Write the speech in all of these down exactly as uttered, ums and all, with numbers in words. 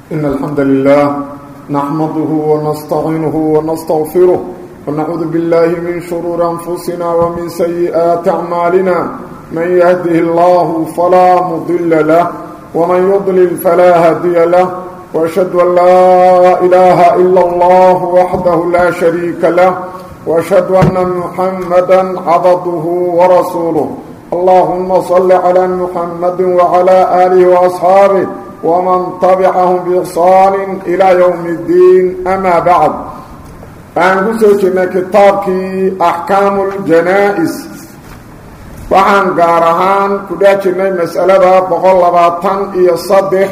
إن الحمد لله نحمده ونستعينه ونستغفره ونعوذ بالله من شرور أنفسنا ومن سيئات أعمالنا من يهده الله فلا مضل له ومن يضلل فلا هادي له وأشهد أن لا إله إلا الله وحده لا شريك له وأشهد أن محمدا عبده ورسوله اللهم صل على محمد وعلى آله وأصحابه ومن تبعهم بإحسان إلى يوم الدين أما بعد فأنقصنا كتابك أحكام الجنائز وعن قارهان كداتنا مسألة بغلباتان إيا الصدح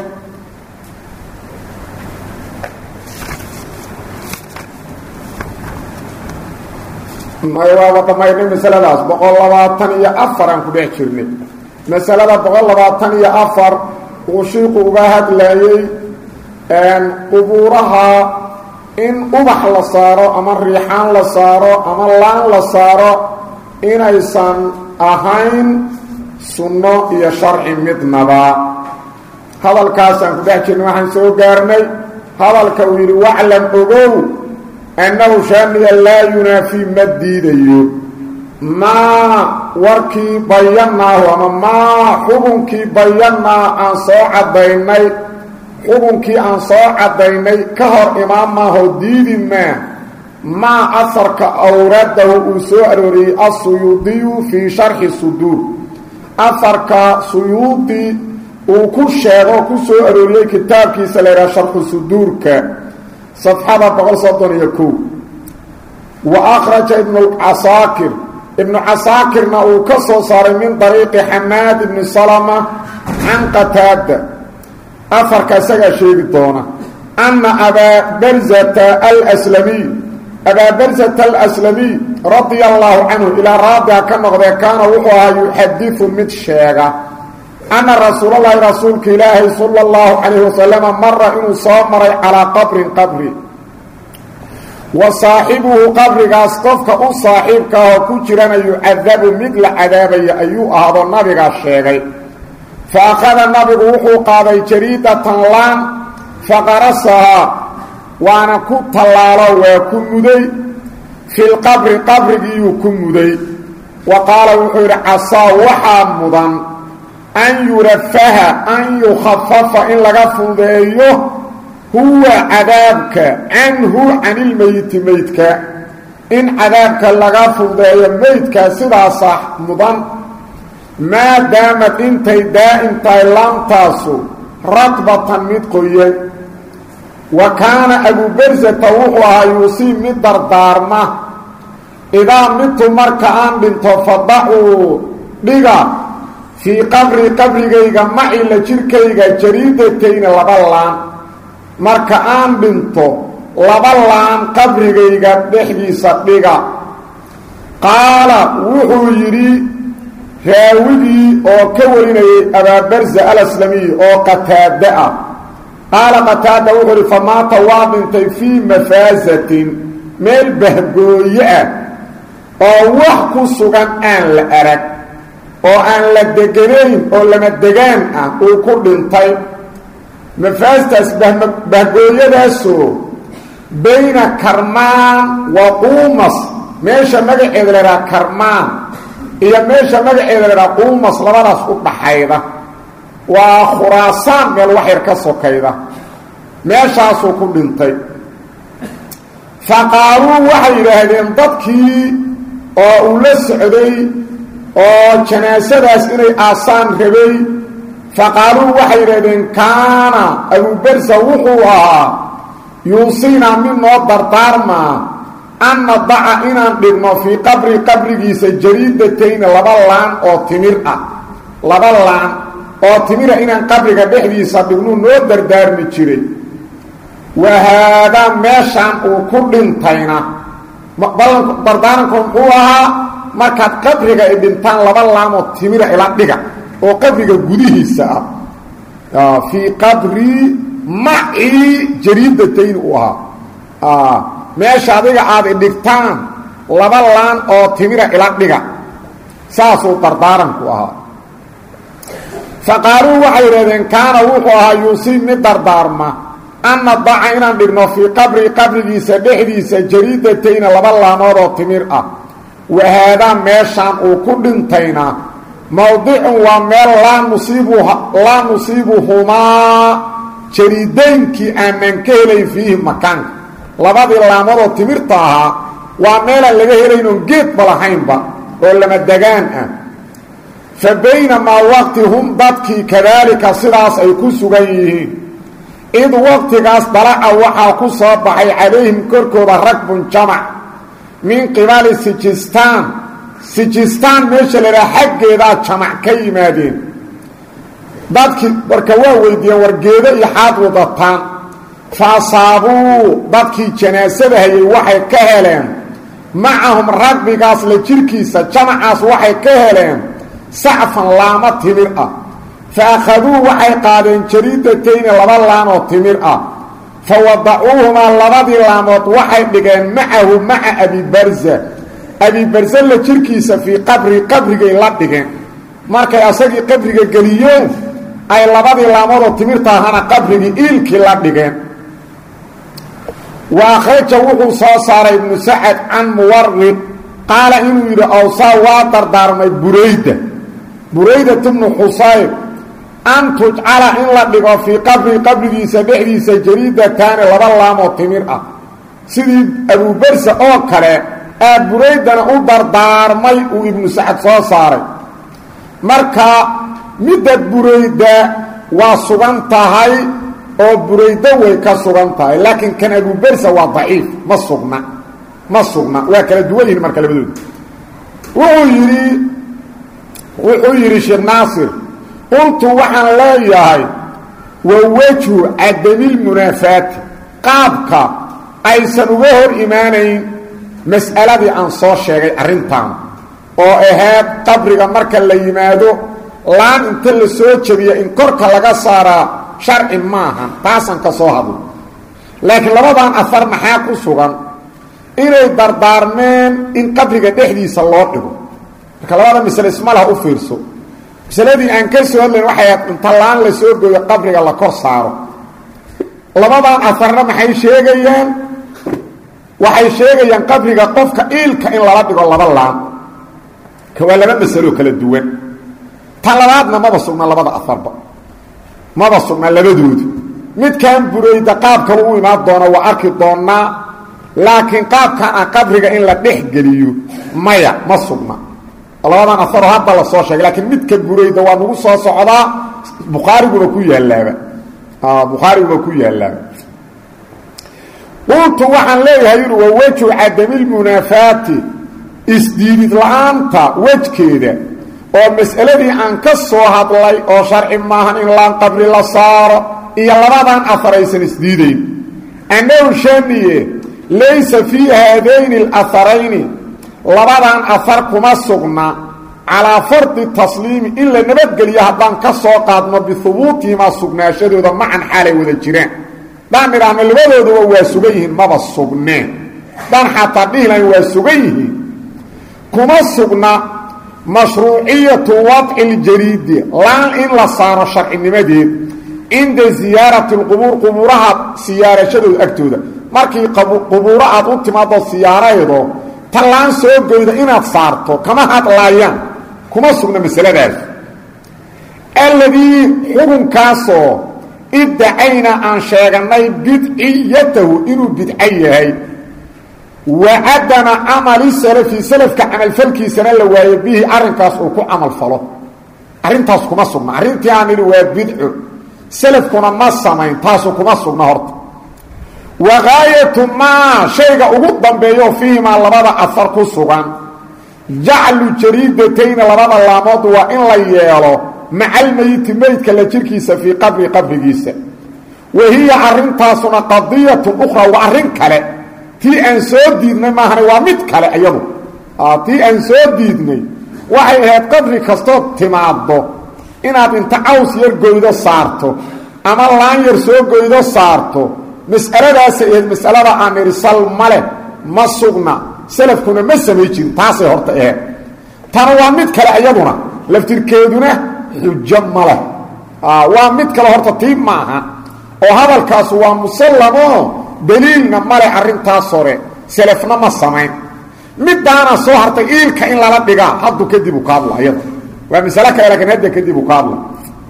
ما يوابط ما يبين مسألة داس بغلباتان إيا أفران كداتنا مسألة بغلباتان إيا أفر وشيق وغاهد لايي ان قبورها ان أبح لصارو اما الريحان لصارو اما اللان لصارو ان ايسان اهين سنو يا شرع مدنبا هذا الكاسان كدهجن وحن سو غارني هذا الكوير واعلم اوغو انه شان لا ينافي مديديو ما warkii bayanaa ama maa xukunkii bayanaa aan soo cadaynay xukunkii aan soo cadaynay ka hor imaamaaho diidi maa maa asarka awraadahu uu soo arooriyey asuyuudiyu fii sharxi suduur asarka suyuudi uu ku sheego ku soo arooriyey kitaabkiisa la yidhaha sharxu suduurka safxada boqol soddon iyo kow wa akhraja ibnu casaakir ابن عساكرنا وكسو صار من طريق حماد بن سلمة عن قتادة أثر كسجى شيء دونا أن أبا برزة الأسلمي أبا برزة الأسلمي رضي الله عنه إلى رابع كما كان وحوها يحدث متشاغا أن رسول الله رسولك إلهي صلى الله عليه وسلم مر إنه صامر على قبر قبري وصاحبه قبر قاسقفك او صاحبك وكجرنا يعذب مثل عذابي ايو هذا النبي الشيغي فاخذ النبي وحو قاضي جريدة لان فقرصها وانا كنت الله وكمدي في القبر قبر يكمدي وقال وحو عصا وحامضا ان يرفها ان يخفف ان لغفل ايوه هو عذابك عنه عن الميت ميتك إن عذابك لغافل دائما ميتك سدا صح مضان ما دامت انت دائم تايلان تاسو رطبة متقوية وكان أبو برزة وحوها يوصي مدر دارما إذا مت مركعان بنت فضعوا لغا في قبر قبر جيغا معي لجركيغا جريدتين لبالان marka aan dhinto laba laan qabrigayga dhexdiisa dhiga qaala wuxuu yidhi raawigii oo ka warinayay abaabarza alaslami oo qataada ah qaala qataada wuxuu yidhi famaata waa dhintay fii mafaasatin meel bahgooye ah oo wax ku sugan aan la arag oo aan la deganayn oo lama degaan ah uu ku dhintay مفاستاس بهقويداسو بين كرمان وقومص ميشا مجع إذرا كرمان إيا ميشا مجع إذرا قومص لبراس أبحيدة وخراسان من الوحير كسو كيدة ميشا سوكو بنتي فقالوا وحي لهذين ضدكي أولس عدي أو جناسداس إني آسان ربي فقالوا وحيرين كان أبو برزة وحوها يوصينا من نوضر دارما أن نضع إنا نضغم في قبر قبر جيس جريدتين لبالان أو تمرأة لبالان أو تمرأة إنا قبر بحديث نضغنون نوضر دار نجري وهذا ماشان وكل انتينا بردانكم قوها مركات قبر إبنتان لبالان أو تمرأة إلا نضغم oo qabriga gudihiisa ah fi qabri ma'i jariidatayn u aha meesha adiga aad dhigtaan laba laan oo timira ila dhiga saasoo dardaaran ku aha faqaaru waxay raadeen kaana wuxuu ahaa yuusi mid dardaarma an nadaca inaan dhigno fii qabri qabrigiisa dhexdiisa jariidatayna laba laamood oo timir ah wa haadaa meeshaan uu ku dhintayna mowdicun waa meel laa nusiibu laa nusiibuhumaa jariidaynkii aanan ka helayn fiihi makaanka labadii laamoodoo timirta ahaa waa meelaan laga helaynoon geedba lahaynba oo lama degaan ah fa baynamaa waqti hum dadkii kadaalika sidaas ay ku sugan yihiin id waqtigaas dalaca waxaa ku soo baxay calayhim korkooda ragbun jamac min qibali sijistaan sijistaan meesha la idhaha xaggeedaa jamac ka yimaadeen dadkii marka waa weydiiyeen wargeedo iyo xaad wadataan fa asaabuu dadkii janaasada hayay waxay ka heleen macahum ragbigaas la jirkiisa jamacaas waxay ka heleen sacfan laamo timir ah fa akhaduu waxay qaadeen jariidatayni laba laan oo timir ah fa wadacuuhumaa labadii laamood waxay dhigeen macahu maca abibarza abibarza la jirkiisa fii qabri qabrigay la dhigeen markay asagii qabriga geliyeen ay labadii laamood oo timirta ahana qabrigii iilkii la dhigeen wa akhraja wuxuu soo saaray ibnu sacad can muwarid qaala inuu yidhi awsaa waa dardaarmay burayda buraydat bnu xusayb an tujcala in la dhigo fii qabri qabrigiisa dhexdiisa jariidataani laba laamoo timir ah sidii abuubarsa oo kale aa buraydana u dardaarmay uu ibnu sacad soo saaray marka midda burayda waa sugan tahay oo buraydo way ka sugan tahay laakiin kan abuubarsa waa daciif ma sugna ma sugna waa kala duwan yihin marka labadooda wuxuu yidhi wuxuu yidhi sheekh naasir qultu waxaan leeyahay wa wejhu cadamilmunaafaati qaabka aysan uga hor imaanayn mas'aladii aan soo sheegay arrintan oo ahayd qabriga marka la yimaado laan inta la soo jebiya in korka laga saaraa sharci maahan taasaan ka soo hadlo laakiin labadan afar maxaa ku sugan inay dardaarmeen in qabriga dhexdiisa loo dhigo marka labada masale ismalaha u fiirso masaladii aan ka soo hadlayn waxay ahayd inta laan la soo gooyo qabriga la kor saaro labadan afarna maxay sheegayaan waxay sheegayaan qabriga qofka iilka in lala dhigo laba laan ka waa laba masalo kala duwan ta labaadna maba sugna labada afarba maba sugna labadooda midkan burayda qaabkaba u imaan doona waa arki doonaa laakiin qaabkan ah qabriga in la dhex geliyo maya ma sugna labadan afaroo hadda la soo sheegay laakiin midka burayda waa nagu soo socdaa bukhaariguna ku yaalaaba bukhaariguna ku yaalaaba qultu waxaan leeyahay inu waa wejhu cadamilmunaafaati isdiidid la-aanta wejkeeda oo mas'aladii aan ka soo hadlay oo sharci maahan in laan qabri la saaro iyo labadan afar aysan isdiidayn annahu shaniye laysa fii haadayni alaharayni labadan afar kuma sugna calaa fardi tasliimi in la nabadgeliyo haddaan ka soo qaadno bihubuutihimaa sugnaashadooda macan xaalay wada jiraan haddaan nidhaahno labadooduba waa sugan yihiin maba sugneen haddaan xataa dhihilayn waa sugan yihiin kuma sugna mashruuciyatu wadci ljariidi laan in la saaro sharcinimadeed cinda siyaarati lqubuur qubuuraha siyaarashadooda agtooda markii qubuuro aad u timaado siyaaraydo ta laan soo goyda inaad saarto kama hadlaayaan kuma sugna masaladaas alladii xukunkaasoo iddacayna aan sheeganay bidciyatahu inuu bidco yahay wa cadama camali salafi salafka camalfalkiisana la waayo bihi arrinkaas uu ku camalfalo arrintaas kuma sugna arrintii aan idhi waa bidco salafkuna ma samayn taasu kuma sugna horta wa gaayatu maa shayga ugu dambeeyo fiihimaa labada afar ku sugan jaclu jariidatayni labada laamood waa in la yeelo maca almeyiti meydka la jirkiisa fii qabri qabrigiisa wa hiya arrintaasuna qadiyatun ukhraa waa arrin kale tii aan soo diidnay maahane waa mid kale iyadu tii aan soo diidnay waxay ahayd qabri kastood timaaddo inaad inta caws yar goydo saarto ama laan yar soo goydo saarto mas'aladaasay ahayd mas'alada aan nidhi sal ma leh ma sugna salafkuna ma samay jirin taasay horta ahayd tana waa mid kale iyaduna laftirkeeduna xujo ma leh waa mid kale horta tii maaha oo hadalkaas waa musallamo daliilna male arrintaas hore salafna ma samayn midaana soo hartay iilka in lala dhigaa haddu kadib u kaadla ayada waa mas'ala kale laakiin hadda kadib u kaadla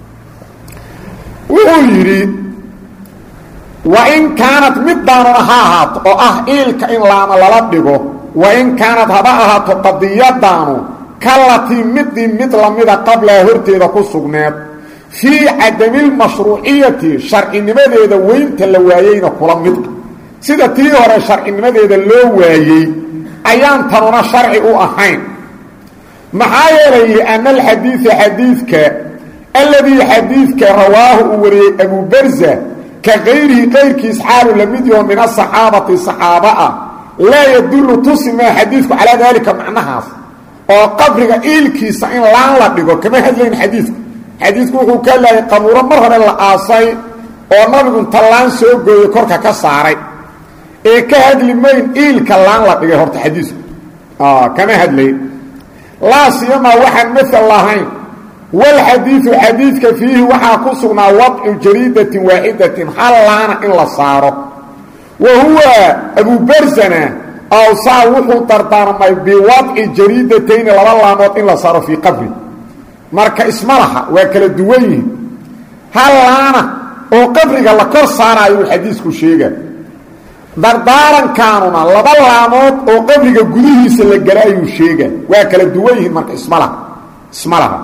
wuxuu yidhi wain kaanad midaanuna ha ahaato oo ah iilka in laama lala dhigo wain kaanad haba ahaato qadiyadaanu kalatii midii mid lamida qablaha horteeda ku sugneed fii cadamilmashruuciyati sharcinimadeeda weynta la waayeyna kula mid sida tii hore sharcinimadeeda loo waayey ayaan tanuna sharci u ahayn maxaa yeelay liana alxadiida xadiidka alladii xadiidka rawaahu uu wariyey abu barza ka kayrihi qayrkiis xaalu la mid yaho min asaxaabati saxaaba ah laa yadullu tusi maa xadiidku calaa daalika macnahaas oo qabriga iilkiisa in laan la dhigo kama hadlayn xadiidku xadiidku wuxuu ka laayay qabuuro mar hore la aasay oo nabigu inta laan soo gooyey korka ka saaray ee ka hadli mayn iilka laan la dhigay horta xadiidku kama hadlayn laa siyamaa waxaan maal lahayn walxadiidu xadiidka fiihi waxaa ku sugnaa wadcu jariidatin waaxidatin hal laana in la saaro wa huwa abubarzana awsaa wuxuu dardaarmay biwadci jariidatayni laba laamood in la saaro fii qabri marka isma laha waa kala duwan yihin hal laana oo qabriga la kor saaraayo uu xadiisku sheega dardaarankaanuna laba laamood oo qabriga gudihiisa la gala ayuu sheega waa kala duwan yihiin marka isma laha isma laha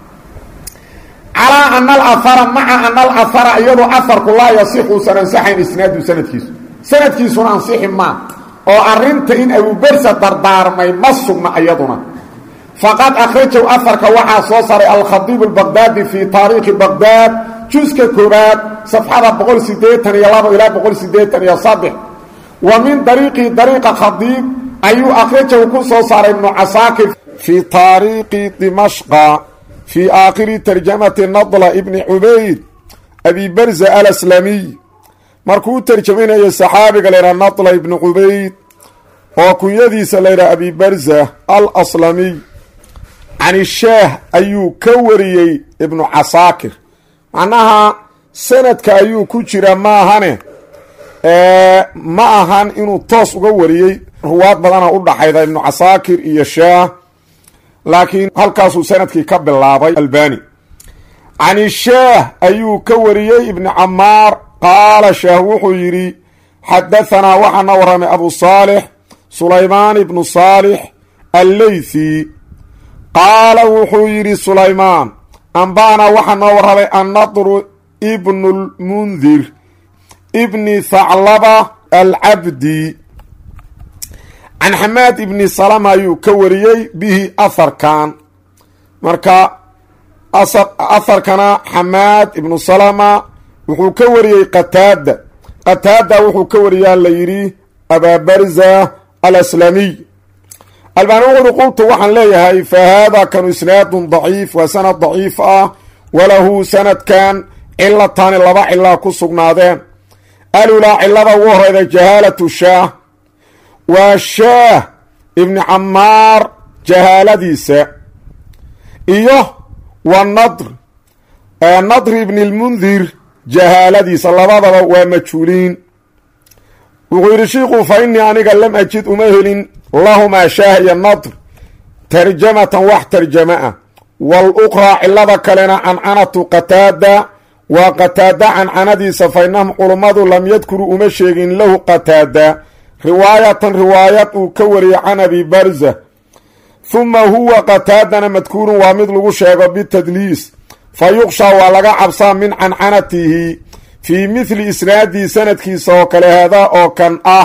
calaa ana alahara maca ana alahara iyadoo aharku laa yasixu usan ansaxayn isnaadu sanadkiisu sanadkiisuna ansixi maa oo arrinta in abubarsa dardaarmay ma sugna iyaduna faqad akhrajahu aharka waxaa soo saaray alkhadiib albaqdaadi fii taariikhi baqdaad juska koobaad safxada boqol sideetan iyo labo ilaa boqol sideetan iyo saddex wa min dariiqii dariiqa khadiib ayuu akhrajahu ku soo saaray ibnu casaakir fii taariikhi dimashqa fii aakhiri tarjamati nadla ibni cubayd abi barza alaslamiy markuu u tarjamaynayo saxaabiga la yidhaha nadla ibni cubayd oo kunyadiisa la yidhaha abi barza alaslamiy can ishaah ayuu ka wariyey ibnu casaakir macnaha sanadka ayuu ku jira maahane ma ahan inuu toos uga wariyey ruwaad badana u dhaxayda ibnu casaakir iyo shaah laakiin halkaasuu sanadkii ka bilaabay albani can ishaah ayuu ka wariyey ibni camaar qaala shaah wuxuu yidhi xadahanaa waxaana warramay abu saalix sulaymaan ibnu saalix alleythi qaala wuxuu yidhi sulaymaan ambaana waxaa noo warramay annadru ibnu lmundir ibni thaclaba alcabdi can xamaad ibni salama ayuu ka wariyey bihi aharkan marka aharkana xamaad ibnu salama wuxuu ka wariyey qataada qataada wuxuu ka wariyaa la yidhi abaabarza alaslamiy albani wuxuuhi qultu waxaan leeyahay fa haadaa kanu isnaadun daciif waa sanad daciif ah walahu sanadkan cilataani laba cilaa ku sugnaadeen alulaa cilada ugu horeyda jahaalatu shaah waa shaah ibni camaar jahaaladiisa iyo wa nadr nadr ibni lmundir jahaaladiisa labadaba waa majhuuliin wuxuu yidhi shiiku fa innii aniga lam ajid uma helin lahumaa shaah iyo nadr tarjamatan wax tarjama ah waluqraa cilada kalena cancanatu qataada waa qataada cancanadiisa fa innahum culummadu lam yadkuruu uma sheegin lahu qataada riwaayatan riwaayad uu ka wariyey can abi barza huma huwa qataadana madkuurun waa mid lagu sheego bitadliis fa yuqshaa waa laga cabsaa min cancanatihi fii mithli isnaadii sanadkiisa oo kale haadaa oo kan ah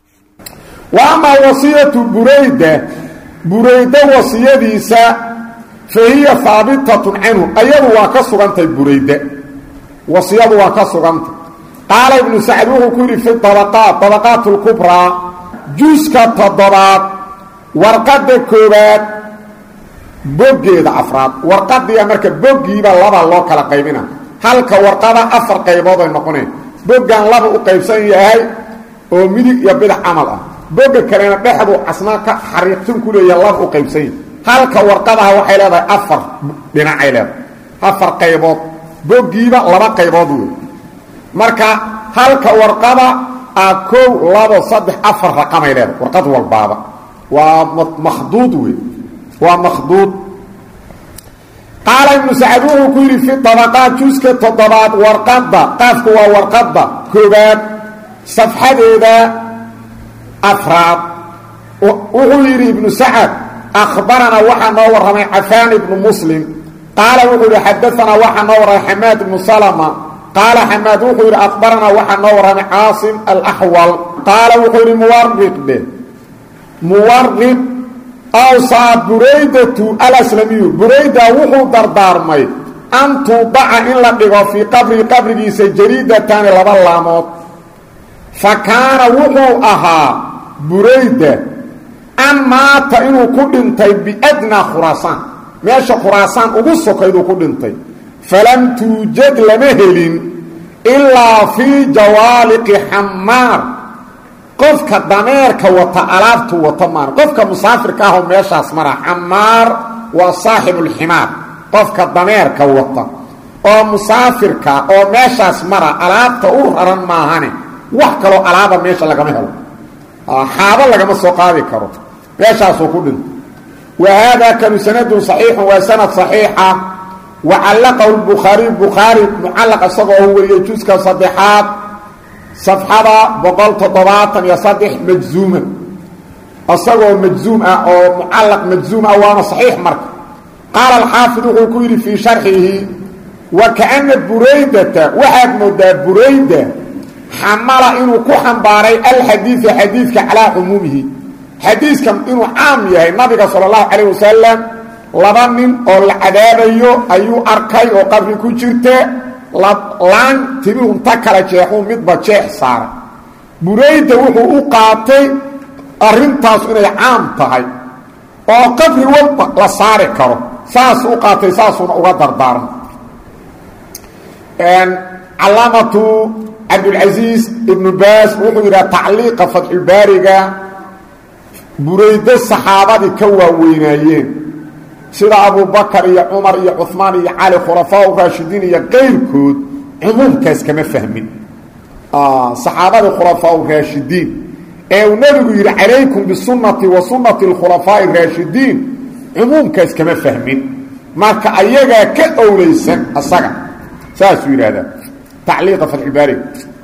wa amaa wasiyatu burayda burayda wasiyadiisa fa hiya haabitatun canhu ayadu waa ka sugantay burayda wasiyadu waa ka sugantay qaala ibnu sacd wuxuu ku yidhi fi dabaqaat dabaqaat lkubraa juska toddobaad warqadda koobaad boggeeda afraad warqadiia marka boggiiba laba loo kala qaybina halka warqada afar qaybood ay noqoneen boggan laba u qaybsan yahay oo midig iyo bidax camal ah bogga kalena dhexdu casnaa ka xariiqsan ku leeyaha laba u qaybsan yahay halka warqadaha waxay leedahay afar dhinacay leedahay afar qaybood boggiiba laba qaybood wey marka halka warqada a kow labo saddex afar raqamay leedahay warqad walbaaba waa makhduud wey waa makhduud qaala ibnu sacad wuxuu ku yidhi fi dabaqaat juska toddobaad warqadda qaafku waa warqadda koobaad safxadeeda afraad wuxuu yidhi ibnu sacad akhbaranaa waxaa noo warramay cafaan ibnu muslim qaala wuxuu yidhi xadaanaa waxaa noo warramay xamaad ibnu salama qaala xamaad wuxuu yidhi akhbaranaa waxaa noo warramay caasim alaxwal qaala wuxuu yidhi muwariq dhe muwariq awsaa buraydatu alaslamiyu burayda wuxuu dardaarmay an tuudaca in la dhigo fii qabrii qabrigiisa jariidataani laba laamood fa kaana wuxuu ahaa burayda an maata inuu ku dhintay biadnaa khuraasaan meesha khuraasaan ugu sokayduu ku dhintay falam tuujad lama helin ilaa fii jawaaliqi xamaar qofka dameerka wata alaabtu wata maan qofka musaafirka ahoo meeshaas mara xamaar waa saaxibulximaar qofka dameerka wata oo musaafirka oo meeshaas mara alaabta u raran maahane wax kaloo alaaba meesha lagama helo xaabo lagama soo qaadi karo meeshaasuu ku dhinto wa haadaa kanu sanadun saxiixun waa sanad saxiixa wa callaqahu lbukhaariy bukhaari mucallaq isagoo u wariyey juska saddexaad safxada boqol toddobaatan iyo saddex majzuuman isagoo majzuum ah oo mucallaq majzuum ah waana saxiix marka qaala alxaafid wuxuu ku yidhi fii sharxihi wa kaana buraydata waxaad moodaa burayda xamala inuu ku xambaaray alxadiida xadiidka calaa cumuumihi xadiiskan inuu caam yahay nabiga sala allahu calayh wasalam laba nin oo la cadaabayo ayuu arkay oo qabri ku jirta laan tibihunta kala jeexuu midba jeex saara burayda wuxuu u qaatay arrintaas inay caam tahay oo qabri walba la saari karo saas u qaatay saasuuna uga dardaaran calaamatu cabdulcasiis ibnu baas wuxuu yidhaha tacliiqa fatxulbaariga buraydo saxaabadii ka waaweynaayeen sida abubakar iyo cumar iyo cumaan iyo cali khulafaa raashidiin iyo qayrkood cumuumkaas kama fahmin saxaabadii khulafaa raashidiin ee uu nabigu yidhi calaykum bisunati wa sunati اkhulafaaءi raashidiin cumuumkaas kama fahmin marka ayagaa ka owleysan asaga saasuu yidhahdaa tacliiqa fatxulbaari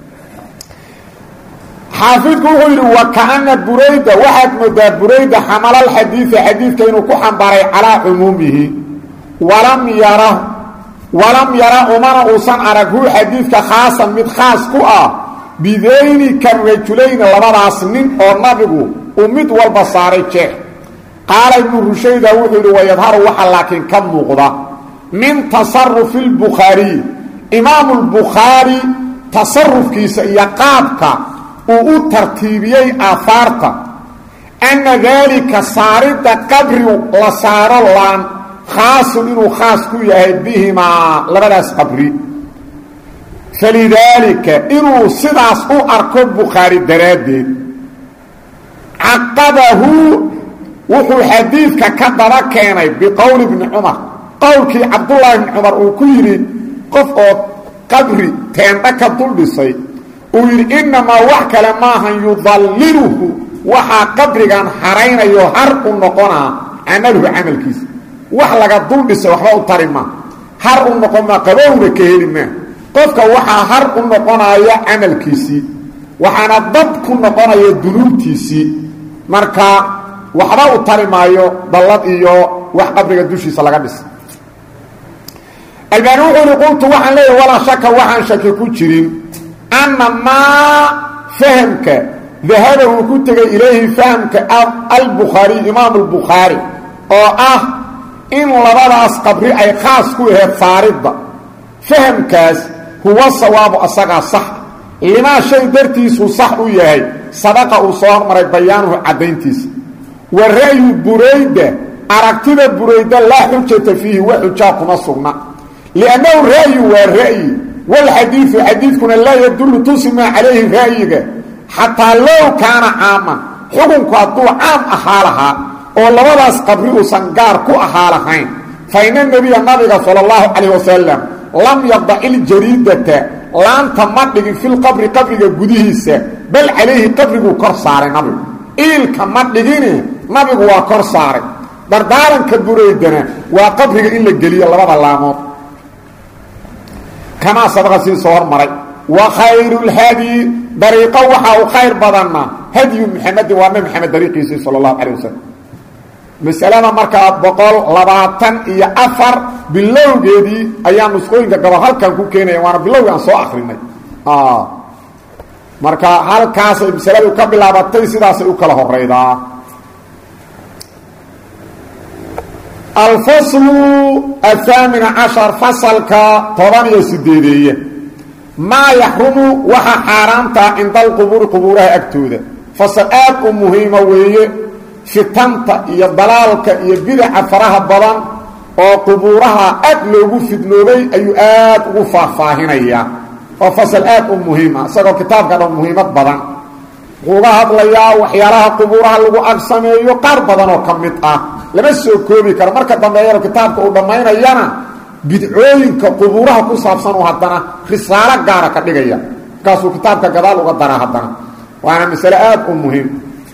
xaafidku wuxuu yidhi wa kaana burayda waxaad moodaa burayda xamala alxadiida xadiidka inuu ku xambaaray calaa cumuumihi walam yara walam yara umana uusan arag huu xadiidka khaasan mid khaas ku ah bidayni ka rajulayni labadaas nin oo nabigu uu mid walba saaray jeex qaala ibnu rushayda wuxuu yidhi wayadharu waxa laakiin ka muuqda min tasarufi lbukhaariyi imaamu lbukhaari tasarufkiisa iyo qaabka uu u tartiibiyey aahaarta anna daalika saaridda qabri la saaro laan khaasun inuu khaas ku yahay bihimaa labadaas qabri falidaalika inuu sidaas u arko bukhaari daraaddeed caqabahu wuxuu xadiidka ka daba keenay biqowli bni cumar qowlkii cabdullaahi bni cumar uu ku yidhi qof oo qabri teendha ka dul dhisay uu yidhi innamaa wax kale maahan yudalliluhu waxaa qabrigan haraynayo har u noqonaa camaluhu camalkiisa wax laga dul dhisay waxba u tari maa har u noqon maa qabowna ka heli maa qofka waxaa har u noqonaya camalkiisii waxaana dad ku noqonaya dunuubtiisii marka waxba u tari maayo dallad iyo wax qabriga dushiisa laga dhisa albaani wuxuu yidhi qultu waxaan leeyahay walaa shaka waxaan shaki ku jirin anna maa fahamka dahaba uu ku tegay ilayhi fahamka albukhaariy imaamu albukhaari oo ah in labadaas qabri ay khaas ku aheed saaridda fahamkaas huwa sawaabu asagaa sax limaa shay dartiisuu sax u yahay sabaqa uu soo hormaray bayaanuhu caddayntiisa wa ra'yu burayda aragtida burayda laa xujata fiihi wa xujaa kuma sugna liannahu ra'yu waa ra'yi walxadiidu xadiidkuna laa yadullu tusimaa calayhi ra'yiga xataa low kaana caaman xukunku hadduu caam ahaa lahaa oo labadaas qabri uusan gaar ku ahaa lahayn fa ina nebiya nabiga sala allahu calayh wasalam lam yadaci ljariidata laanta ma dhigin filqabri qabriga gudihiisa bal calayhi qabriguu kor saaray nabigu iilka ma dhigine nabigu waa kor saaray dardaaranka buraydana waa qabriga in la geliyo labada laamood kamaa sabaqa sii soo hormaray wa khayru lhadyi dariiqo waxaa u khayr badanna hadyu maxamedin waa nabi maxamed dariiqiisii sala allahu calay wasalam masalada markaa boqol labaatan iyo afar bilowgeedii ayaa nusqooyinka gabal halkan ku keenaya waana bilowgii aan soo akrinay marka halkaasay masaladu ka bilaabatay sidaasay u kala horeydaa alfaslu ahaamina cashar fasalka toban iyo sideedeeye maa yaxrumu waxa xaaraamtaa cinda alqubuuri qubuuraha agtooda fasal aad u muhiima weeye fitanta iyo dalaalka iyo bidaca faraha badan oo qubuuraha aad loogu fidnoobay ayuu aad ugu faahfaahinayaa oo fasal aad u muhiima isagoo kitaabka dhan muhiimad badan wuxuu uga hadlayaa waxyaalaha qubuuraha lagu ag sameeyo qaar badan oo ka mid ah lama soo koobi karo marka dambeeyana kitaabka uu dhammaynayana bidcooyinka qubuuraha ku saabsan oo haddana risaalo gaara ka dhigaya markaasuu kitaabka gadaal uga daraa haddana waana masale aad u muhiim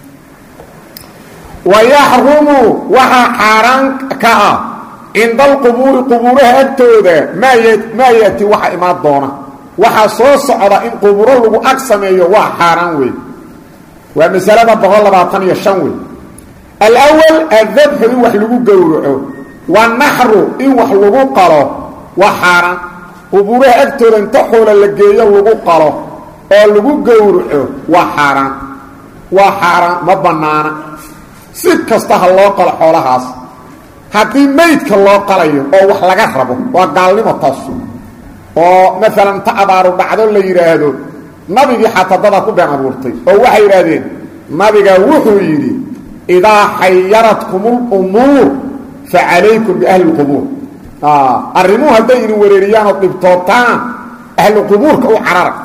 wayaxrumu waxaa xaaraan ka ah cinda alqubuuri qubuuraha agtooda maa yaati waxa imaan doona waxaa soo socda in qubuuro lagu ag sameeyo waa xaaraan wey waa masalada boqol labaatan iyo shan wey alawal adabxu in wax lagu gowraco wanaxru in wax lagu qalo waa xaaraan qubuuraha agtooda inta xoola la geeyo lagu qalo oo lagu gowraco waa xaaraan waa xaaraan ma bannaana si kasta ha loo qalo xoolahaas haddii meydka loo qalayo oo wax laga rabo waa gaalnimo taasu oo maalan ta abaaru dhacdo la yidhaahdo nabigii xataa dadaa ku been abuurtay oo waxay yidhaahdeen nabiga wuxuu yidhi idaa xayaratkum lumuur fa calaykum biahli lqubuur arrimuhu hadday idin wereeriyaan oo dhibtootaan ahlu qubuurka u carara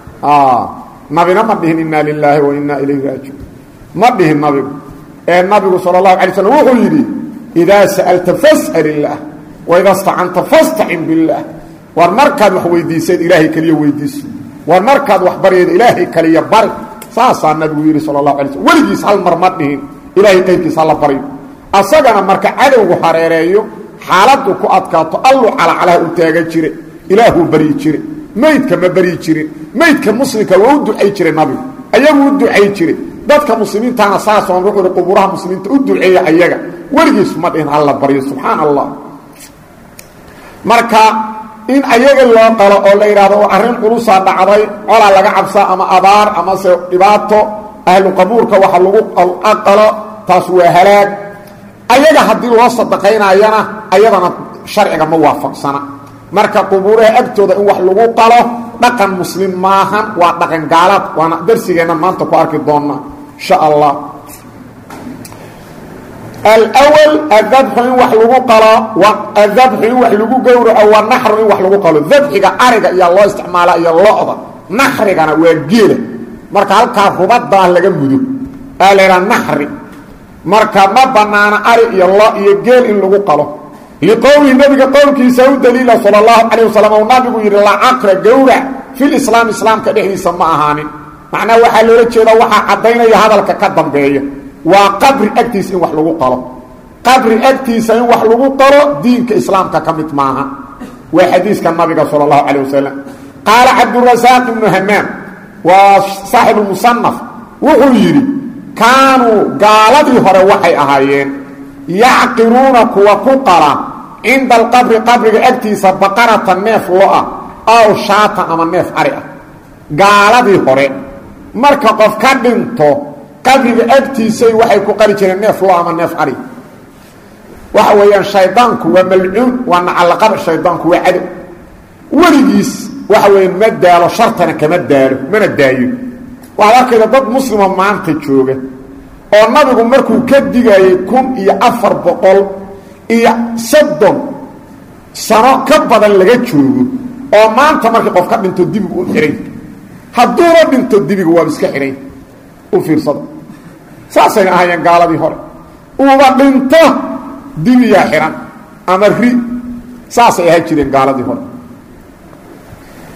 nabina ma dhihin inaa lilaahi wa inaa ilayhi raajiun ma dhihin nabigu ee nabigu sala allahu alay slam wuxuu yidhi idaa sa'alta fas'al illaah wa idaa stacanta fastacin billaah war markaad wax weydiiseed ilaahay keliya weydiiso war markaad wax baryeed ilaahay kaliya bari saasaa nabigu yidhi sala allahu alay slm weligiis hal mar ma dhihin ilaahay qaybkiis hala baryo asagana marka cadowgu hareereeyo xaaladdu ku adkaato allu calacalaha u taagan jire ilaahuu baryi jire meydka ma baryi jirin meydka muslimka waa u ducay jiray nabigu ayagu u ducay jire dadka muslimiintaana saasoon wuxuu hi qubuuraha muslimiinta u duceeya ayaga weligiis ma dhihin halla baryo subxaan allah marka in ayaga loo qalo oo la yidhaahdo oo arrin culusaa dhacday colaa laga cabsaa ama abaar amase dhibaato ahlu qabuurka waxa lagu qalo taas waa halaag ayaga haddii loo sadaqaynayana ayadana sharciga ma waafaqsana marka qubuuraha agtooda in wax lagu qalo dhaqan muslim maahan waa dhaqan gaalaad waana darsigeenna maanta ku arki doonnaa insha allah alwal adabxu in wax lagu qalo adabxu in wax lagu gowraco waa naxru in wax lagu qalo dabxiga ariga iyo loo isticmaala iyo lo-da naxrigana waa geela marka halkaa rubadaa laga mudo aa la yidhaha naxri marka ma banaana ari iyo lo iyo geel in lagu qalo liqowlihi nabiga qowlkiisa u daliila sala allahu calayh wasalam ou nabigu yidhi lacaqra gowrac filislaam islaamka dhexdiisa ma ahaanin macnaha waxaa loola jeedaa waxaa caddaynaya hadalka ka dambeeya waa qabri agtiisa in wax lagu qalo qabri agtiisa in wax lagu qalo diinka islaamka ka mid maaha waa xadiiska nabiga sala allahu calayh wasalam qaala cabdurasaaq ibnu hamaam waa saaxibu musanaf wuxuu yidhi kaanuu gaaladii hore waxay ahaayeen yacqiruuna kuwa ku qala cinda alqabri qabriga agtiisa baqarata neef lo-a aw shaatan ama neef ari ah gaaladii hore marka qof ka dhinto qabriga agtiisay waxay ku qali jireen neef lo ama neef ari waxa weeyaan shaydaanku waa malcuun waa nacallaqaba shaydaanku waa cadow weligiis waxa weeyaan ma daalo shartana kama daalo mana daayo waxaad arkayda dad muslima maanta jooga oo nabigu markuu ka digayay kun iyo afar boqol iyo soddon sano ka badan laga joogo oo maanta markii qof ka dhinto dibigu u xidhay hadduuna dhinto dibigu waaba iska xidhay u fiirsada saasayna ahaayeen gaaladii hore uuba dhinto dibiyaa xidhan ama ri saasay ahaan jireen gaaladii hore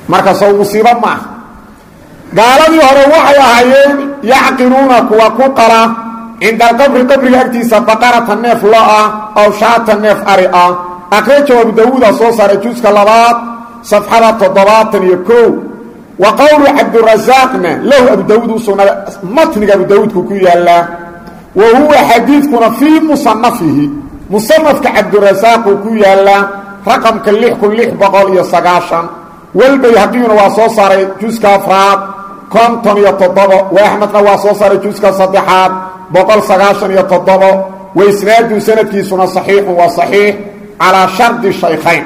marka soo musiibo ma gaaladii hore waxay ahaayeen yacqiluuna kuwa ku qala cinda alqabri qabriga agtiisa baqarata neef lo ah aw shaata neef ari ah akhraja abu daawuuda soo saaray juska labaad safxada toddobaatan iyo kow wa qowlu cabdurasaaqna lahu abu daawuud u sugnada matniga abu daawuudku ku yaallaa wa huwa xadiidkuna fii musanafihi musanafka cabdurasaaqu ku yaallaa raqamka lix kun lix boqol iyo sagaashan walbayhaqiyuna waa soo saaray juska afraad konton iyo toddobo wa axmedna waa soo saaray juska saddexaad boqol sagaashan iyo toddobo wa isnaadu sanadkiisuna saxiixun waa saxiix calaa shardi shaykhayn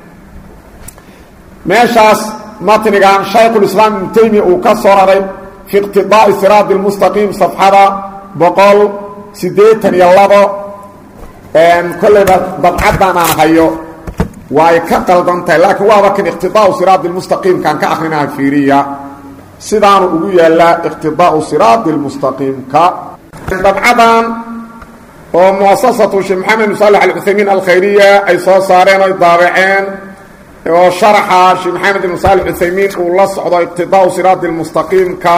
meeshaas matnigan shaykhulislaam ibnu taymiya uu ka soo raray fi iqtidaa'i siraadi lmustaqiim safxada boqol siddeetan iyo labo kollayba dabcaddan aan hayo way ka qaldan tahay laakiin waaba kan iqtidaa'u siraadi lmustaqiimkaan ka akhrinaha fiiriya sidaanu ugu yaallaa iqtidaa'u siraadi lmustaqiimka dabcadan oo muasasatu sheekh maxamed bin saalax al-uthaymiin al-khayriya ay soo saareen oo daabaceen oo sharaxa sheekh maxamed bin saalax al-uthaymiin uu la socdo iqtidaa'u siraadi lmustaqiimka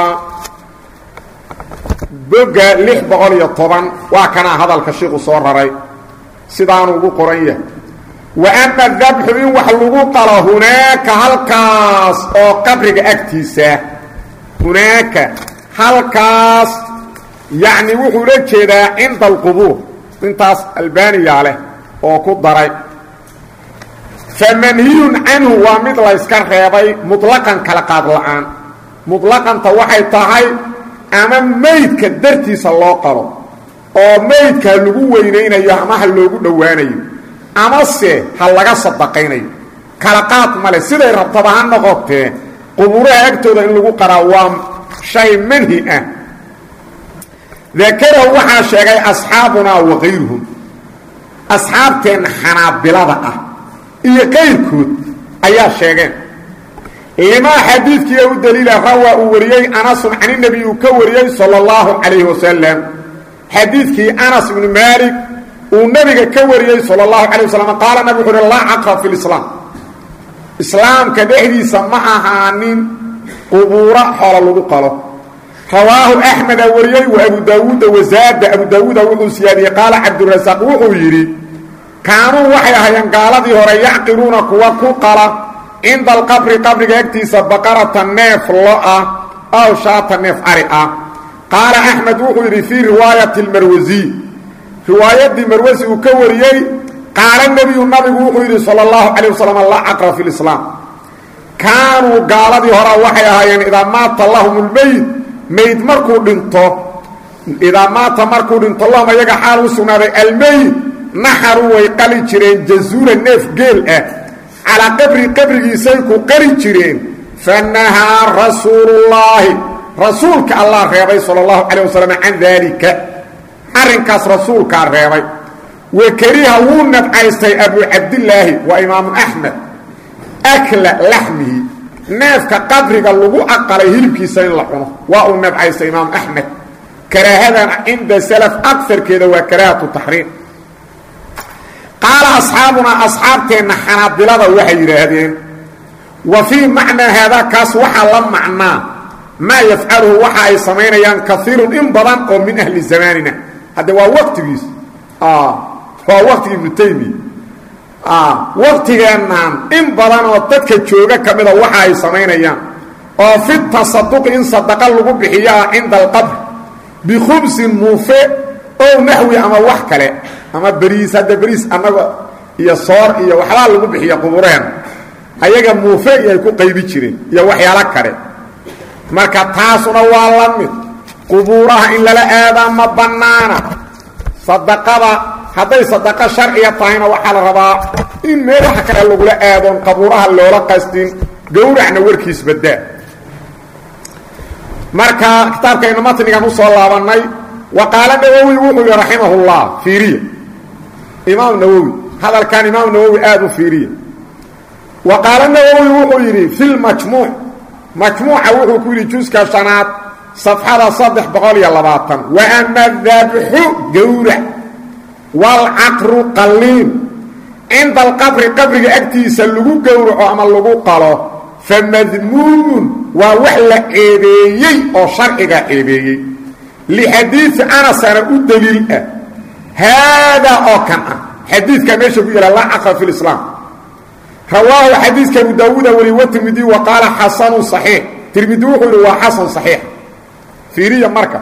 boga lix boqol iyo toban waa kana hadalka sheekhu soo raray sidaanu ugu qoran yahay wa ama dabxu in wax lagu qalo hunaaka halkaas oo qabriga agtiisa hunaaka halkaas yacni wuxuu la jeedaa cinda alqubuur intaas albaaniyaa leh oo ku daray fa manhiyun canhu waa mid la yska reebay mutlaqan kala qaad la-aan mutlaqanta waxay tahay ama meydka dartiisa loo qalo oo meydka lagu weynaynayo ama ha loogu dhowaanayo amase ha laga sadaqaynayo kala qaad male siday rabtaba ha noqotee qubuuraha agtooda in lagu qaraa waa shay manhi ah dakarahu waxaa sheegay asxaabunaa wa kayruhum asxaabteenna xanaabilada ah iyo qayrkood ayaa sheegeen limaa xadiidkiiya u daliila rawaa uu wariyey anasun caninebi uu ka wariyey sala allahu calayhi wasalam xadiidkii anas ibnu maalik uu nabiga ka wariyey sala allahu calay wasalam qaala nabig wuxu uhi laa caqra fi lislaam islaamka dhexdiisa ma ahaanin qubuura xoola lagu qalo rawaahu axmeda wariyey wa abu daawuuda wazaada abu daawuuda wuxuu siyaadiyey qaala cabdurasaaq wuxuu yidhi kaanuu waxay ahaayeen gaaladii hore yacqiluuna kuwa ku qala cinda alqabri qabriga agtiisa baqarata neef lo ah aw shaata neef ari ah qaala axmed wuxuu yidhi fii riwaayati lmarwasiy riwaayadii marwasi uu ka wariyey qaala nebiyu nabigu wuxuu yidhi sala allahu calayh wasalam laa caqra fi lislaam kaanuu gaaladii hora waxay ahaayeen idaa maata lahum lmeyd meyd markuu dhinto idaa maata markuu dhinto lahum ayaga xaal u sugnaaday almeyd naxaru way qali jireen jazuura neef geel ah calaa qabri qabrigiisay ku qali jireen fanahaa rasuulullaahi rasuulka allah reebay sala allahu calayh wasalam can daalika arrinkaas rasuulkaa reebay wa kariha wuu nabcaystay abu cabdillaahi waa imaamu axmed akla laxmihi neefka qabriga lagu aqalay hilibkiisa in la cuno waa uu nabcaystay imaamu axmed karaahadan cinda salaf agarkeeda waa karaahatu taxriim qaala asxaabunaa asxaabteenna xanaabilada waxay yidhaahdeen wa fii macnaa haadaa kaas waxaa la macnaa maa yafcaluhu waxa ay samaynayaan kaiirun in badan oo min ahli zamaanina hadde waa waqtigiis waa waqtigi ibnu taymiya waqtigeennan in badan oo dadka jooga ka mida waxa ay samaynayaan oo fi tasaduqi in sadaqa lagu bixiyo ah cinda alqabr bikhubsin muufe ow naxwi ama wax kale ama beriis hadda beriis annaga iyo soor iyo waxbaa lagu bixiya qubureen ayaga muufe ay ku qaybi jireen iyo waxyaalo kale marka taasuna waa la mid qubuuraha in lala aadaa ma bannaana sadaqada hadday sadaqa sharciya tahayna waxaa la rabaa in meelaha kale lagula aadoon qabuuraha loola qastin gowracna warkiis badaa marka kitaabkaynu matnigan u soo laabannay wa qaala nawowi wuxuu yihi raximahullah fiiriya imaam nawowi hadalkan imaam nawowi aada u fiiriya wa qaala nawowi wuxuu yidhi fi lmajmuuc majmuuca wuxuu ku yidhi juska shanaad safxada saddex boqol iyo labaatan wa ama dabxu gowrac waalcaqru qalliin cinda alqabri qabriga agtiisa lagu gowraco ama lagu qalo famadmuumun waa wax la ceebeeyey oo sharciga ceebeeyey lixadiidi anasana u daliil ah haadaa oo kan ah xadiidkaa meesha ku yaala laa caqra fi lislaam rawaahu xadiidka abu daawuuda weli watirmidi wa qaala xasanun saxiix tirmidi wuxuu yihi waa xasan saxiix fiiriya marka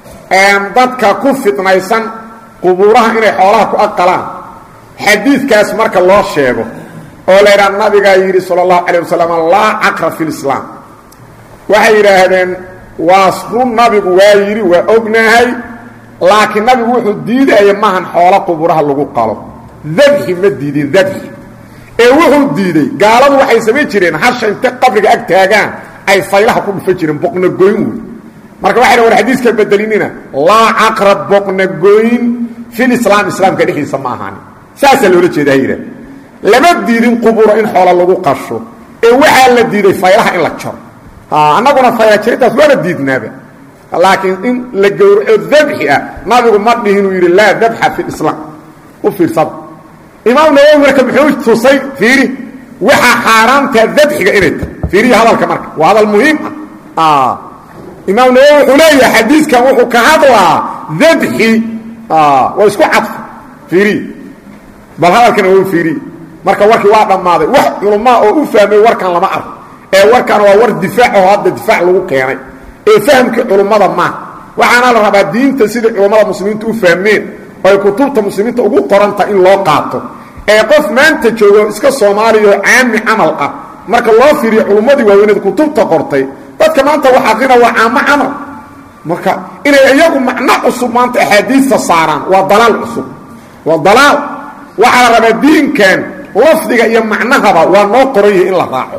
dadka ku fitnaysan qubuuraha inay xoolaha ku aqalaan xadiidkaas marka loo sheego oo la yidhaha nabigaa yidhi sala allahu calayh wasalam laa caqra fi lislaam waxay yidhaahdeen waa run nabigu waa yidhi waa ognahay laakiin nabigu wuxuu diidaya maahan xoolo qubuuraha lagu qalo dabxi ma diidin dabxi ee wuxuu diiday gaaladu waxay samayn jireen hasha intay qabriga ag taagaan ay faylaha ku dhufan jireen boqnagoyn wey marka waxay dha war xadiiska bedelinina laa caqra boqnagoyn fil islaam islaamka dhexdiisa ma ahaani saasaa loola jeeda hayidha lama diidin qubuura in xoolo lagu qasho ee waxaa la diiday faylaha in la jaro annaguna fayla jarintaas waana diidnaaba laakiin in la gowraco dabxi ah nabigu ma dhihi inuu yidhi laa dabxa fi lislaam u fiirsada imaam nawowi marka muxuu tusay fiiri waxaa xaaraamtaa dabxiga inay tahay fiiriya hadalka marka waa hadal muhiim ah imaam nawowi wuxuu leeyahay xadiiskan wuxuu ka hadlaa dabxi waa isku cadfa fiiriya bal hadalka nawowi fiiriya marka warkii waa dhammaaday wax culamaa oo u fahmay warkan lama arko ee warkan waa war difaac oo hadda difaac lagu keenay ee fahamkii culummada maaha waxaana la rabaa diinta sidai culummada muslimiinta u fahmeen oo ay kutubta muslimiinta ugu qoranta in loo qaato ee qof maanta joogo iska soomaaliya oo caami camal ah marka loo fiiriyo culummadii waaweyned kutubta qortay dadka maanta wax aqrina waa caamo camal marka inay iyagu macno cusub maanta axaadiista saaraan waa dalaal cusub waa dalaal waxaa la rabaa diinkan lafdiga iyo macnahaba waa noo qoran yihi in la raaco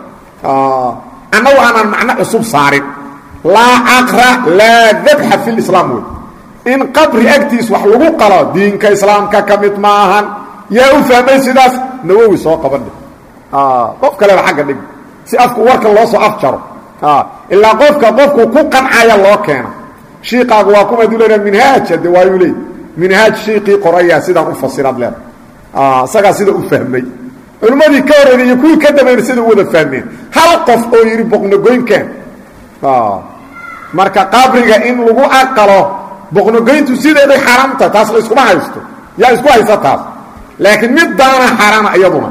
annagu aanaan macno cusub saarin laa caqra laa dabxa fi lislaam wey in qabri agtiis wax lagu qalo diinka islaamka ka mid ma ahan yaa u fahmay sidaas nawowi soo qabandhi qof kaleba xagga dhig si afku warka loo soo afjaro ilaa qofka qofku ku qancaya loo keena shiiqaagu waa kuma dulayna minhaaj de waayuu leey minhaaj shiiqii qorayaa sidaan u fasiraad leeda isagaa sida u fahmay culimmadii ka horreeyay iyo kuwii ka dambayna sida u wada fahmeen hal qof oo yidhi boqnogoynkan marka qabriga in lagu aqalo boqnogoyntu sideeday xaaraamta taas la iskuma haysto yaa isku haysa taas laakiin mid daana xaaraama iyaduna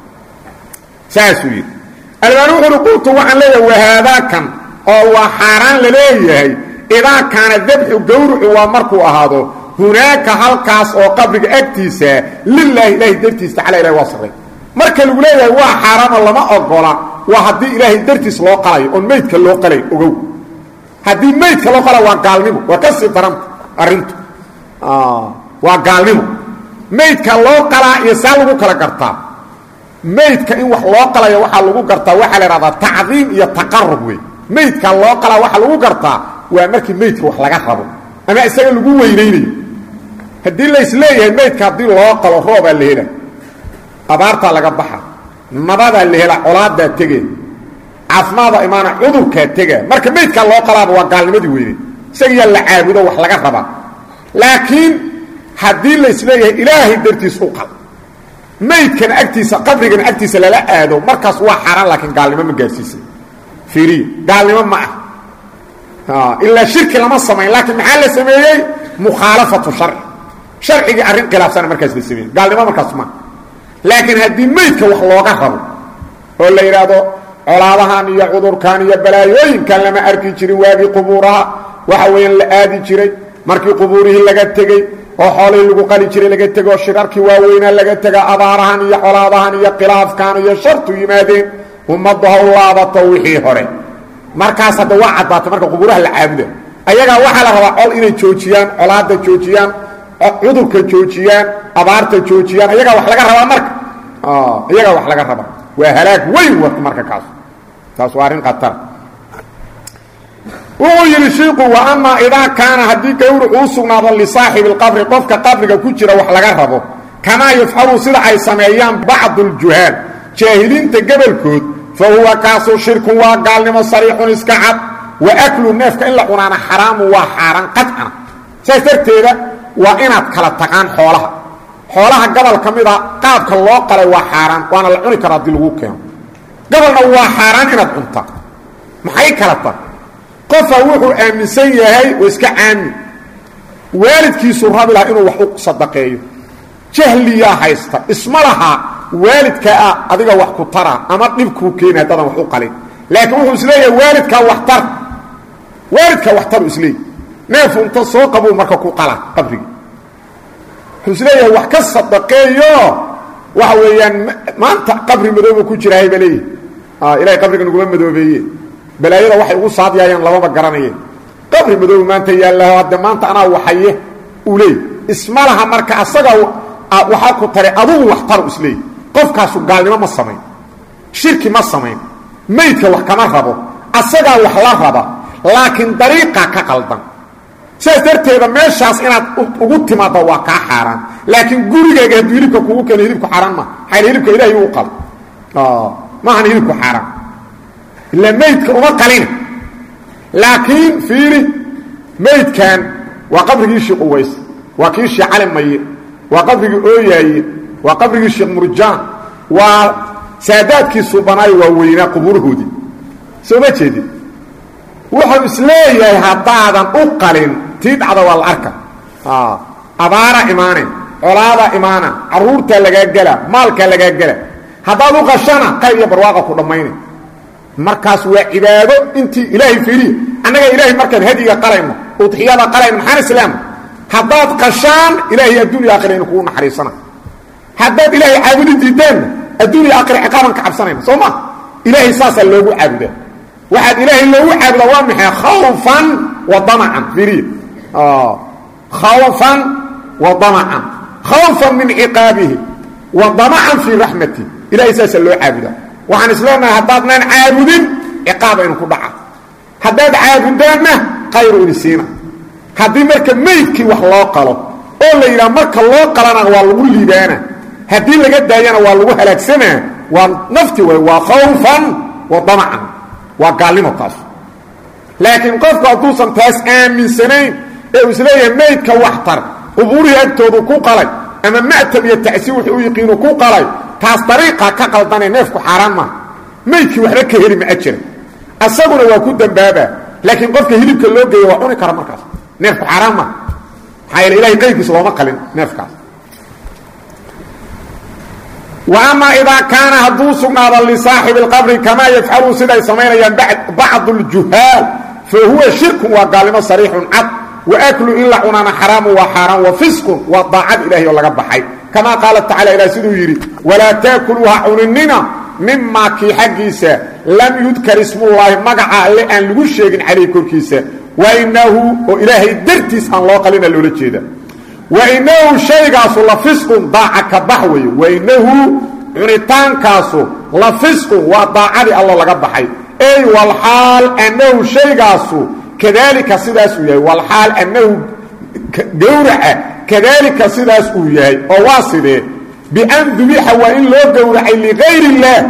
saasuu yidhi albaani wuxuuhi qultu waxaan leeyahay wahaadaakan oo waa xaaraan la leeyahay idaa kaana dabxu gawrucu waa markuu ahaado hunaaka halkaas oo qabriga agtiisa lilaahi ilaahay dartiis tacala ilahi waa sarray marka lagu leeyahay waa xaaraama lama ogola waa haddii ilaahay dartiis loo qalayo oon meydka loo qalay ogow haddii meydka loo qala waa gaalnimo waa ka sii daranta arrintu waa gaalnimo meydka loo qalaa iyo saa lagu kala gartaa meydka in wax loo qalayo waxaa lagu gartaa waxaa la ihahdaa tacdiim iyo taqarub wey meydka loo qalaa waxaa lagu gartaa waa markii meydka wax laga rabo ama isaga lagu weynaynayo haddii laisleeyahay meydka haddii loo qalo roobaa la hela abaartaa laga baxa nabadaa la hela colaadaa tegee caafimaada imaana cudurkaa tegaa marka meydkaa loo qalaaba waa gaalnimadii weyne isagiyaa la caabudo wax laga rabaa laakiin haddii laisleeyahay ilaahay dartiis u qal meydkana agtiisa qabrigana agtiisa lala aado markaas waa xaaraan laakiin gaalnimo ma gaarsiisay fiiriya gaalnimo ma ah ilaa shirki lama samayn laakiin maxaa la sameeyey mukhaalafatu sharci sharcigii arrin khilaafsana markaas la sameeyey gaalnimo markaas ma laakiin haddii meydka wax looga rabo oo la yidhaahdo colaadahan iyo cudurkan iyo balaayooyinkan lama arki jirin waagii qubuuraha waxa weeyaan la aadi jiray markii qubuurihii laga tegey oo xoolihii lagu qali jiray laga tego shirarkii waaweynaa laga tega abaarahan iyo colaadahan iyo khilaafkan iyo shartu yimaadeen ummaddu ha u laabato wixii hore markaas hadda waa caddaatay marka qubuuraha la caabuda ayagaa waxaa la rabaa col inay joojiyaan colaadda joojiyaan cudurka joojiyaan abaarta joojiyaan ayagaa wax laga rabaa marka iyagaa wax laga rabaa waa halaag weyn warka marka kaas taas waa arrin khatara wuxuu yidhi shiiku wa amaa idaa kaana haddii gawrucu u sugnaado lisaaxibi اlqabri qofka qabriga ku jira wax laga rabo kamaa yufcalu sida ay sameeyaan bacdu اljuhaal jaahiliinta gebolkood fa huwa kaasu shirkun waa gaalnimo sariixun iska cad wa aklu neefka in la cunaana xaraamu waa xaaraan qadcana saas darteeda waa inaad kala taqaan xoolaha xoolaha gobol ka mida qaabka loo qalay waa xaaraan waana la cuni karaa haddii lagu keeno gabalna waa xaaraan inaad cunta maxay kala tahay qofa wuxuu aaminsan yahay oo iska caami waalidkiisu rabi lahaa inuu wax u sadaqeeyo jahliyaa haysta isma laha waalidkaa adiga wax ku tara ama dhibkuu keena dadan wax u qalin laakiin wuxuu isleeyahay waalidkaa wax tar waalidkaa wax tar isleeyahay neefu inta soo qabuu marka ku qala qabriga wuxuu isleeyahay wax ka sadaqeeyo waxa weeyaan maanta qabri madooba ku jira hay baleey ah ilaahay qabriga naguma madoobeeye balaayada waxay ugu saadiyayaan lababa garanayeen qabri madooba maanta yaallaa hadda maanta anaa waxaye u leey isma laha marka asaga waxa ku tare adigu wax tar isleey qofkaasu gaalnimo ma sameyn shirki ma sameyn meydka wax kama rabo asaga wax la raba laakiin dariiqa ka qaldan saas darteeda meeshaas inaad ugu timaado waa ka xaraan laakiin gurigaaga hadii hilibka kugu kale hilibku xaraan ma xayl hilibka ilaahay uu qal ah ma han hilibku xaraan illa meydka uma qalin laakiin fiiri meydkan waa qabrigii Sheekh Uways waa kii Sheekh Cali Maye waa qabrigii Ooyaaye waa qabrigii Sheekh Murjaan waa saadaadkii subanay waa weyna qubuurhoodi soo ma jeedin wuxuu isleeyahay hadaadan u qalin tiidcada wal arka ah abaara iimaane colaada iimaana caruurta laga gala maalka laga gala hadaad u qashana qayb barwaaqa ku dhameeyay markaas waa cibaado intii ilaahay fiiri anaga ilaahay markaan hadiga qalayno udhiyada qalayno maxaan islaam hadaad qashaan ilaahay adduunyo aakhireen ku naxariisana hadaad ilaahay caabudi diideen adduunyo aakhir ciqaaban ka cabsanayna sooma ilaahay saasa loogu caabudaa waxaad ilaahay loogu caabudaa waa maxay khawfan wa dama'an fiiri ah khawfan wa dama'an khawfan min iqabihi wa dama'an fi rahmati ilaahay saasa loo caabudaa waxaan islaamay hadaadnan caabudin iqaab in ku dhaca hadaad caabudaana khayru insiina hadii marka meydkii wax loo qalo oo la yiraahdo marka loo qalana waa lagu liibaana hadii laga daayana waa lagu halaagsanaa waa nafti way waa khawfan wa dama'an waa gaalimo taas laakiin qofku aduusan taas aaminsanayn ee uu isleeyahay meydka wax tar qubuuri agtoodu ku qalay ama maatab iyo taasiir wuxuu u yaqiino ku qalay taas dariiqa ka qaldanay neefku xaraan ma meydkii waxba ka heli ma ajir asaguna waa ku dambaaba laakiin qofka hilibka loo geeyo waa cuni kara markaas neefku xaraan ma hayl ilaahay qeybkiisa looma qalin neefkaas وأما إذا كان هدوسنا لصاحب القبر كما يفعلوا سيدا سمينا بعض الجهال فهو شرك وقالما صريح عد وأكل إلا عنانا حرام وحرام وفسق وضاعد إلهي والله قبحي كما قال تعالى إلى سيدو يري ولا تأكلوها عنننا مما كي حقيسا لم يذكر اسم الله مقع لأن لغشيق عليه كوركيسا وإنه وإلهي درتس أن الله قلنا اللولجيدا وإنه شيء قاسو لفسق ضاع كبحوي وإنه عنتان كاسو لفسق وضاع الله لقبحي أي والحال أنه شيء قاسو كذلك سداسو يهي والحال أنه قورع كذلك سداسو يهي وواصله بأن ذبيح وإن لو قورع لغير الله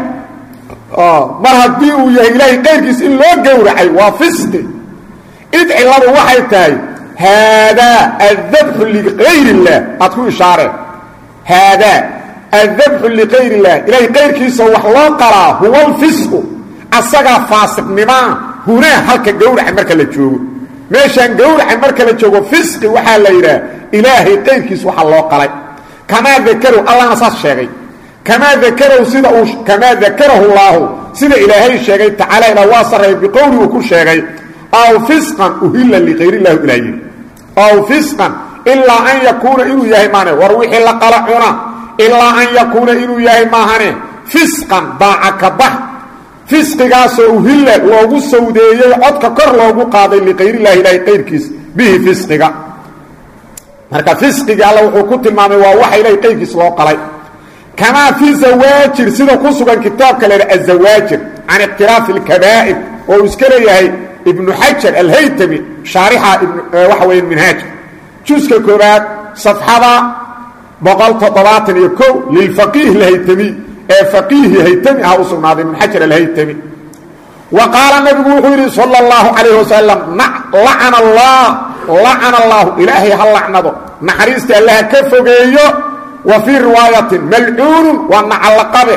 آه مرهديه يهي إلهي قيركس إن لو قورع وفسق ادعي الله وحيتاي هذا الذبح لغير الله أتكون إشارة هذا الذبح لغير الله إلهي غير كيسا وحلا قرى هو الفسق أساقا فاسق نما هنا حلق قورع مركا لتشوه ماشان قورع مركا لتشوه فسق وحال ليرا إلهي غير كيسا وحلا قرى كما ذكروا الله نصاص شاقي كما ذكروا سيدا كما ذكره الله سيدا إلهي شاقي تعالى إلى واصر بقوله وكل شاقي أو فسقا أهلا لغير الله إلهي أو فسقا إلا أن يكون إنه يهي مانه ورويح إلا قلعنا إلا أن يكون إنه يهي مانه فسقا باعك بح فسق قاسو أهلا لوغو السودية عدك كر لوغو قاضي لغير الله إلهي غير كيس به فسقا مركا فسقا الله وحكوت المامي ووحي إلهي غير كيس لو قلي كما في زواجر سيدا قصوا كتاب كالر الزواجر عن اقتراف الكبائر ووسكرا يهي ابن حجر الهيتمي شارحة ابن وحوين منهاج جزء كورات صفحة بقال تطلعات يكو للفقيه الهيتمي فقيه هيتمي هاوصلنا من حجر الهيتمي وقال النبي صلى الله عليه وسلم لعن الله لعن الله إلهي هل لعنده نحريست الله كفقيه وفي رواية ملعون ونعلق به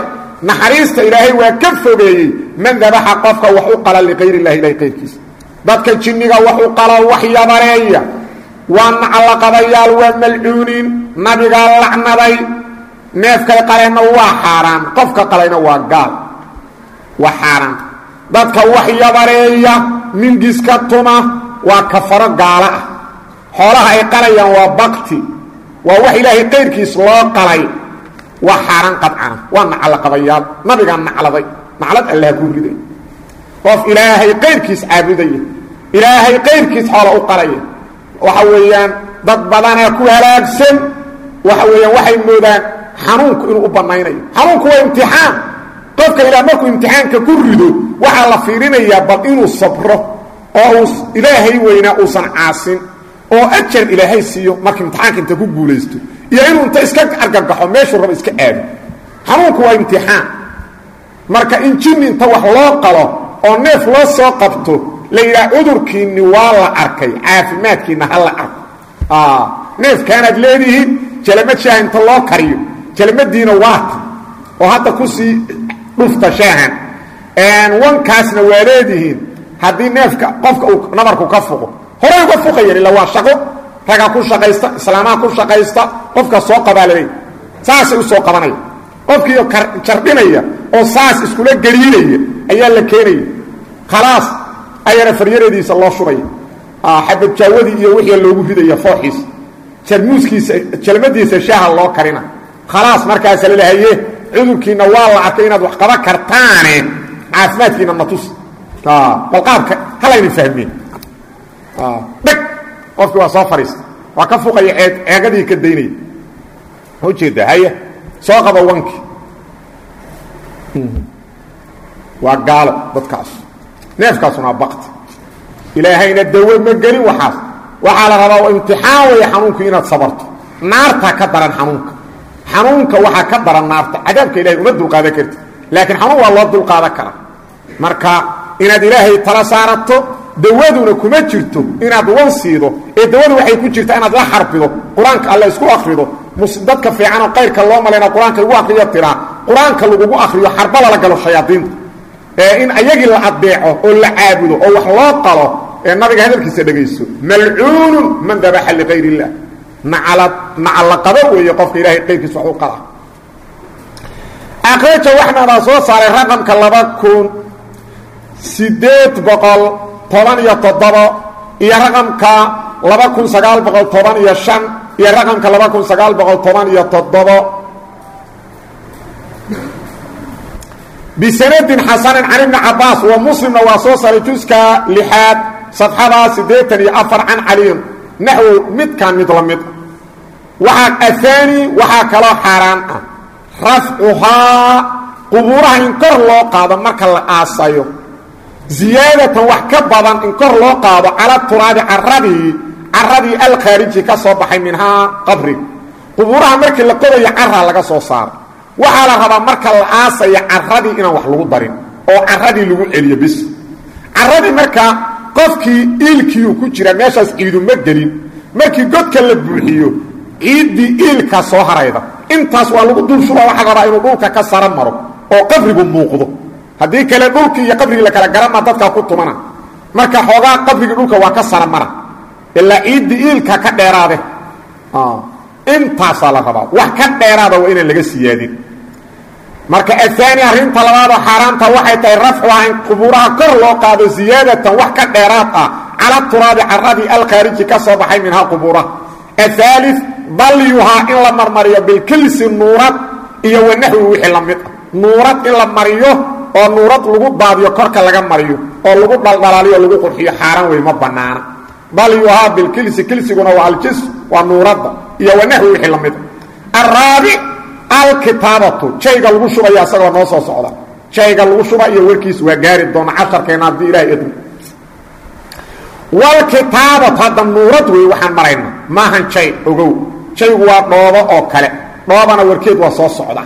naxariista ilaahay waa ka fogeeyey man dabaxa qofka wax u qala liqayr illahi ilahay qayrkiisa dadka jinniga wax u qala wax yabareeya waa nacalaqadayaal waa malcuuniin nabigaa lacnaday neefkay qaleenna waa xaaraan qofka qalayna waa gaal waa xaaraan dadka wax yabareeya mingiska tuma waa kafaro gaala ah xoolaha ay qalayaan waa bakti waa wax ilaahay qayrkiis loo qalay waa xaaraan qadcana waa nacalaqadayaal nabigaa nacladay naclad allaha kuu riday qof ilaahay qayrkiis caabudaya ilaahay qayrkiis xoola u qalaya waxa weeyaan dad badanaa ku halaagsan waxa weeyaan waxay moodaan xanuunku inuu u banaynayo xanuunku waa imtixaan qofka ilaah markuu imtixaanka ku rido waxaa la fiirinayaa bal inuu sabro oo uu ilaahay weynaa uusan caasin oo ajar ilaahay siiyo marka imtixaanka inta ku guulaysto iyo inuu inta iska argagaxo meeshuu rabo iska aado xanuunku waa imtixaan marka in jinni inta wax loo qalo oo neef loo soo qabto la yidhaha cudurkiinni waa la arkay caafimaadkiinna ha la arko neefkaanaad leedihiin jalamad shaaha inta loo kariyo jalamadiina waata oo hadda kusii dhufta shaahan wankaasna waa leedihiin haddii neefka qofka uu nabarku ka fuqo horey uga fuqayan illa waa shaqo ragaa ku shaqaysta islaamaha ku shaqaysta qofka soo qabaa laleey saasay u soo qabanaya qofkiiyo jardhinaya oo saas iskula geliinaya ayaa la keenaya khalaas ayana faryareediisa loo shubaya xabad jaawadii iyo wixii loogu ridaya fooxiisa jarmuuskiisa jalmadiisa shaaha loo karina khalaas markaas la leeyahay cudurkiina waa la arkay inaad wax qaba kartaane caafimaadkiina natus ah balqaabka halayna fahmeen ah dhig qofkii waa soo fariista waa ka fuqaya eed eegadii ka daynay oo jeeda haya soo qaba wanki waa gaalo dadkaas neefkaasuna baqti ilaahayna dawo ma geli waxaas waxaa la rabaa imtixaan way xanuunku inaad sabarto naarta ka daran xanuunka xanuunka waxa ka daran naarta cadaabka ilaahay uma dulqaada karti laakiin xanuun waa loo dulqaada kara marka inaad ilaahay tala saarato dawaduna kuma jirto inaad wan siido ee dawadu waxay ku jirtaa inaad la xarbido quraanka alla isku akhrido dadka fiican oo qayrka loo maleena quraanka ugu akhriyo tira quraanka lagu akhriyo xarbala la galo shayaadiin ee in ayagi la adeeco oo la caabudo oo wax loo qalo ee nabiga hadalkiisa dhageyso mal'uun man dabaha li ghayri illah nacalad nacalaqado weeye qofka ilaahay qayrkiisa wax u qala aqraja waxna soo saaray raqamka laba kun sideed boqol toban iyo toddoba iyo raqamka laba kun sagaal boqol toban iyo shan iyo raqamka laba kun sagaal boqol toban iyo toddoba بسند حسن عن ابن عباس ومسلم وصوصر جزكا لحاد صفحة سديتا يأفر عن علي نحو مد كان مثل مد وحاك الثاني وحاك لا حرام رفعها قبورها انكر الله قادم مركا الآسايو زيادة وحكبضا انكر الله قادم على التراب عربي عربي الخارجي كصبحي منها قبري قبورها مركا لقضي عرها لك صوصار waxaa la rabaa marka la aasaya carradii inaan wax lagu darin oo carradii lagu celiyo bis carradii marka qofkii iilkii ku jira meeshaas ciidu ma gelin markii godka la buuxiyo ciidii iilka soo harayda intaas waa lagu dul shubaa waxa rabaa inuu dhulka ka sara maro oo qabrigu muuqdo haddii kale dhulkii iyo qabrigii la kala garama dadka ku tumana marka xoogaa qabrigii dhulka waa ka sara mara ilaa ciidii iilka ka dheeraade intaas la rabaa wax ka dheeraada waa inaan laga siyaadin marka athani arinta labaad xaraamta waxay tahay rafcuha in quburaha kor loo qaado ziyadatan wax ka dheeraad ah ala turabi aradi al-khariji ka soo baxay minha quburaha athalith balyuha in la marmariyo bil kilsi nuurat iyo wanahu wixii lamid nuurat in la mariyo oo nuurat lagu baadiyo korka laga mariyo oo lagu dhaldhalaaliyo lagu qurxiyo xaraan way ma banaana balyuha bil kilsi kilsiguna waa al-jis wa nuurada iyo wanahu wixii lamid arabi alkitaabatu shayga lagu shubaya asagoo noo soo socda shayga lagu shubaa iyo warkiis waa gaari doona casharkeena hadii ilaahay idin wal kitaabatu hadda nuurad way waxaan marayna maahan shay ogow shaygu waa dhoobo oo kale dhoobana warkeed waa soo socda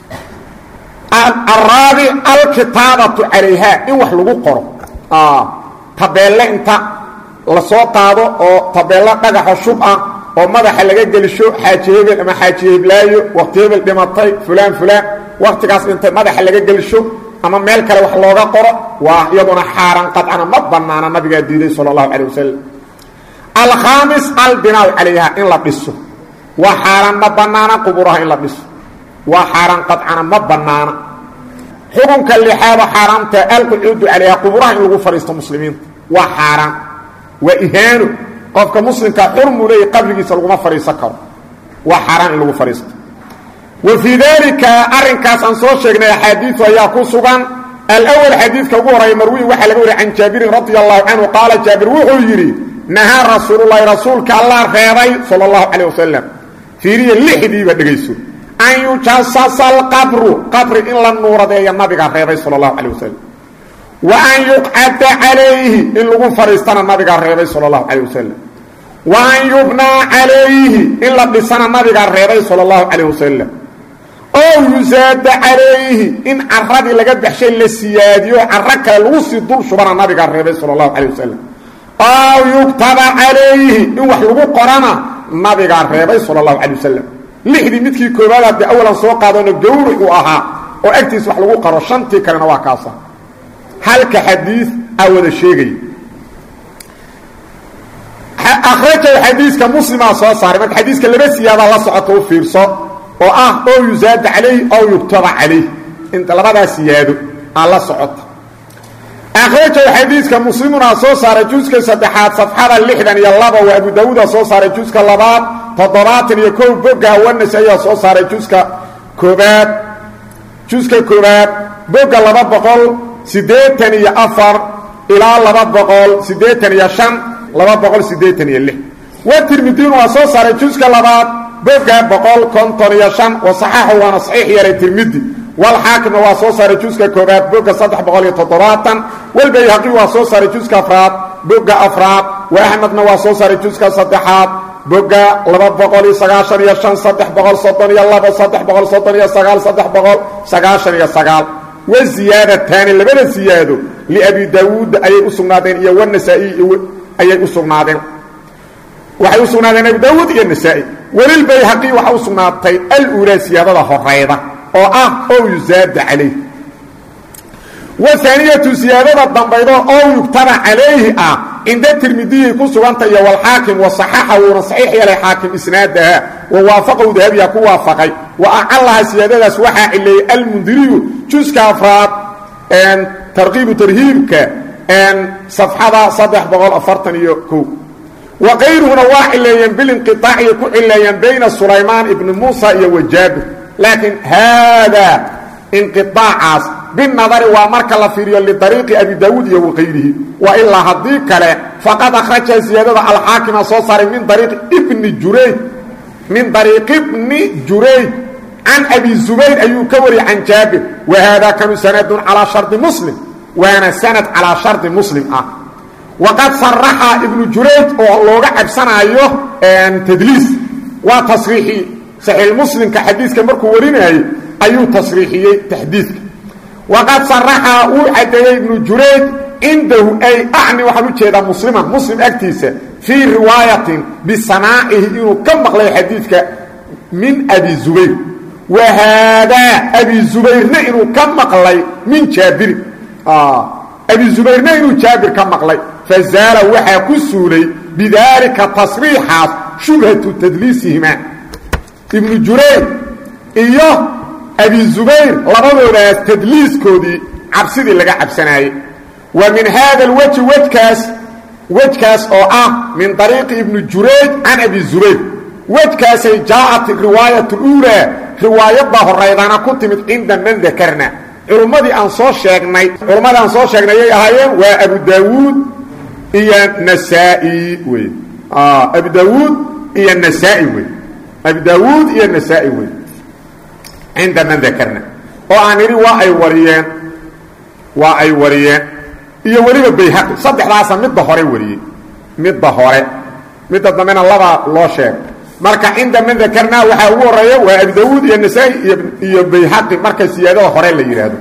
arabi alkitaabatu calayha in wax lagu qoro ah tabeelle inta la soo qaado oo tabeelle dhagaxa shub ah oo madaxa laga gelisho xaaji hebel ama xaaji heblaayo waqti hebel dhimatay fulaan fulaan waqtigaas intay madaxa laga gelsho ama meel kale wax looga qoro waa iyaduna xaaraan qadcana ma banaana nabigaa diiday sala allahu calayh wasalam alkhaamis albinaaw calayha in la dhiso waa xaaraan ma banaana quburaha in la dhiso waa xaaraan qadcana ma banaana xukunka lixaada xaaraamta alqucuudu calayha quburaha in lagu fadhiisto muslimiinta waa xaaraan waa ihaano qofka muslimka xurmu leeyahy qabrigiisa laguma fadhiisan karo waa xaaraan in lagu fadhiisto wa fii daalika arrinkaas aan soo sheegnay axaadiidu ayaa ku sugan alawal xadiidka ugu horaya marwiin waxaa laga wariy can jaabirin radia allahu canhu qaala jaabir wuxuu yidhi nahaa rasuululahi rasuulka allah reebay sala allahu calayh wasalam fiiriya lixdiiba dhegayso an yujasasa alqabru qabri in la nuuradeeya nabigaa reebay sala allahu calayh wasalam wa an yuqcada calayhi in lagu fadhiistana nabigaa reebay sala allahu calayh wasalam wa an yubnaa calayhi in la dhisana nabigaa reebay sala allahu calayh wasalam oo yusaada calayhi in caradii laga baxshay la siyaadiyo caro kale lagu sii dul shubana nabigaa reebay sala allahu calayh wasalam oo yugtaba calayhi in wax lagu qorana nabigaa reebay sala allahu calayh wasalam lixdii midkii koobaad haddii awalan soo qaadano gawri uu ahaa oo agtiis wax lagu qaro shantii kalena waa kaasa halka xadiis aa wada sheegaya akhrajahu xadiiska muslimaa soo saaray marka xadiiska laba siyaadaa la socoto u fiirso oo ah oo yusaada calayhi oo yugtaba calayh inta labadaa siyaado aa la socota akhrajahu xadiiska muslimunaa soo saaray juska saddexaad safxada lixdan iyo laba waa abu daawuuda soo saaray juska labaad toddobaatan iyo kow boga awanas ayaa soo saaray juska koobaad juska koobaad boga laba boqol siddeetan iyo afar ilaa laba boqol siddeetan iyo shan laba boqol siddeetan iyo lix wa tirmidiyun waa soo saaray juska labaad boga boqol konton iyo shan wa saxaaxu waana saxiix yeelay tirmidi walxaakimna waa soo saaray juska koobaad boga saddex boqol iyo toddobaatan walbayhaqi waa soo saaray juska afraad boga afraad wa axmedna waa soo saaray juska saddexaad boga laba boqol iyo sagaashan iyo shan saddex boqol soddon iyo labo saddex boqol soddon iyo sagaal saddex boqol sagaashan iyo sagaal wa ziyaadataani labada siyaado liabi daawuud ayay u sugnaadeen iyo wanasaa'i ayay u sugnaadeen waxay u sugnaadeen abi daawuud iyo nasaa-i welilbayhaqi waxaa u sugnaatay aluulaa siyaadada horayda oo ah oo yusaada calayh wa aaniyatu siyaadada dambaydo oo yugtaba calayhi ah cinda tirmidiyay ku suganta iyo walxaakim wa saxaxa wuuna saxiix yeelay xaakim isnaadaha wa waafaqahu dahabiya ku waafaqay wa acalaha siyaadadaas waxaa cileeyey almundiriyu juska afraad tarkiibu tarhiibka safxada saddex boqol afartan iyo kow wa kayruhuna waa cileeyeen bilinqiaaciya ku cileeyeen bayna sulaymaan ibni muusa iyo wa jaabir laakiin haadaa inqiaacaas binadari waa marka la fiiriyo lidariiqi abi daawuud iyo wakayrihi wa ilaa haddii kale faqad akhraja siyaadada alxaakima soo saaray min ariiqi ibni jurayj min dariiqi bni jurayj can abi zubayr ayuu ka wariyey can jaabir wa haadaa kanu sanadun calaa shardi muslim waana sanad calaa shardi muslim ah waqad saraxa ibnu jurayj oo looga cabsanaayo tadliis waa tasriixi saxiix muslimka xadiiska markuu warinayay ayuu tasriixiyey taxdiidka waqad saraxa wuu cadeeyey ibnu jurayj cindahu ay acni waxaan u jeedaa musliman muslim agtiisa fii riwaayatin bisamaacihi inuu ka maqlay xadiidka min abi zubayr wa haadaa abi zubayrna inuu ka maqlay min jaabirin abi zubayrna inuu jaabir ka maqlay fazaala waxaa ku suulay bidaalika tasriixaas shubhatu tadliisihima ibnu jurayj iyo abi zubayr labadoodaas tadliiskoodii cabsidii laga cabsanaayey wa min haada alwajhi wejkaas wejkaas oo ah min dariiqi ibni jurayj can abi zubayr wejkaasay jaacat riwaayat اluulaa riwaayadda horeydana ku timid cinda man dakarna culummadii aan soo sheegnay culummadii aan soo sheegnay ayay ahaayeen waa abu daawuud iyo nasaa-i wey abu daawuud iyo nasaa-i wey abu daawuud iyo nasaa-i wey cinda man dakarna oo aan idhi waa ay wariyeen waa ay wariyeen iyo weliba bayhaqi saddexdaasa midda hore wariyey midda hore midda dambena labaa loo sheegay marka cinda man dakarnaa waxaa ugu horeeya waa abi daawuud iyo nasaa-i iyo bayhaqi marka siyaadada hore la yidhaahdo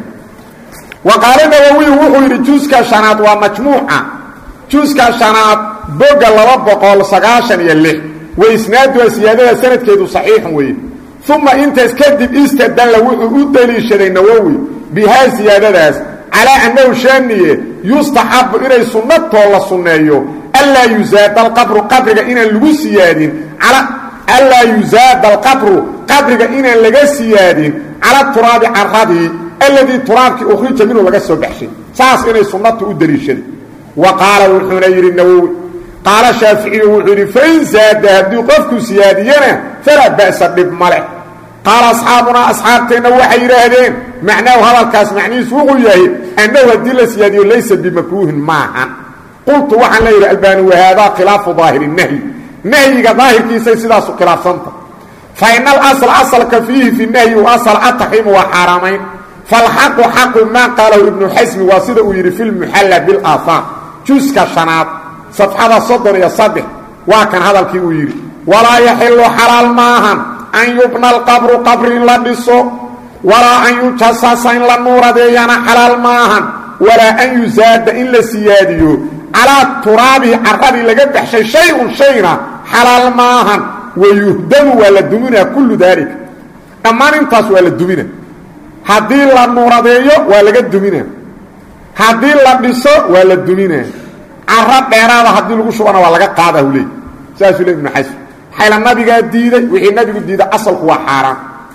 wa qaala nawowiyu wuxuu yidhi juuska shanaad waa majmuuca juuska shanaad boga laba boqol sagaashan iyo lix wa isnaaduha siyaadada sanadkeedu saxiixun weye uma intaas kadib istadalla wuxuu u daliishaday nawowi bihaa siyaadadaas calaa annahu shaaniye yustaxabu inay sunnatoo la sunneeyo anlaa yusaada alqabru qabriga inaan lagu siyaadin anlaa yusaada alqabru qabriga inaan laga siyaadin cala turaabi caradii alladii turaabkii ukhrija minhu laga soo baxshay saas inay sunnatu u daliishaday wa qaala wuxuuna yidhi nawowi qaala shaaficiyu wuxuu yidhi fain saada haddii qofku siyaadiyana falaa ba'sa dhib ma leh qaala asxaabunaa asxaabteenna waxay yidhaahdeen macnaahu hadalkaas macnihiisu wuxuu yahay annahu haddii la siyaadiyo laysa bimakruuhin maahan qultu waxaan la yidhi albaani wahaadaa khilaafu daahiri nahyi nahyiga daahirkiisay sidaasu khilaafsanta fa ina alasla asalka fiihi fi nahyi u asal ataxriimu waa xaaraamayn falxaqu xaqu maa qaalahu ibnu xasmi waa sida uu yidhi fi lmuxalla bilaahaar juska shanaad safxada soddon iyo saddex waa kan hadalkii uu yidhi walaa yaxilu xalaal maahan an yubna alqabru qabri in la dhiso walaa an yujasasa in la nuuradeeyana xalaal maahan walaa an yusaada in la siyaadiyo calaa turaabihi caradii laga baxshay shay-un shayna xalaal maahan wayuhdamu waa la duminaa kullu daalika dhammaan intaas waa la dumina haddii la nuuradeeyo waa laga dumina haddii la dhiso waa la dumina caro dheeraada haddii lagu shubana waa laga qaada hu leey saasuu le ibnu xasm xayla nabigaa diiday wixii nabigu diiday asalku waa xaaraan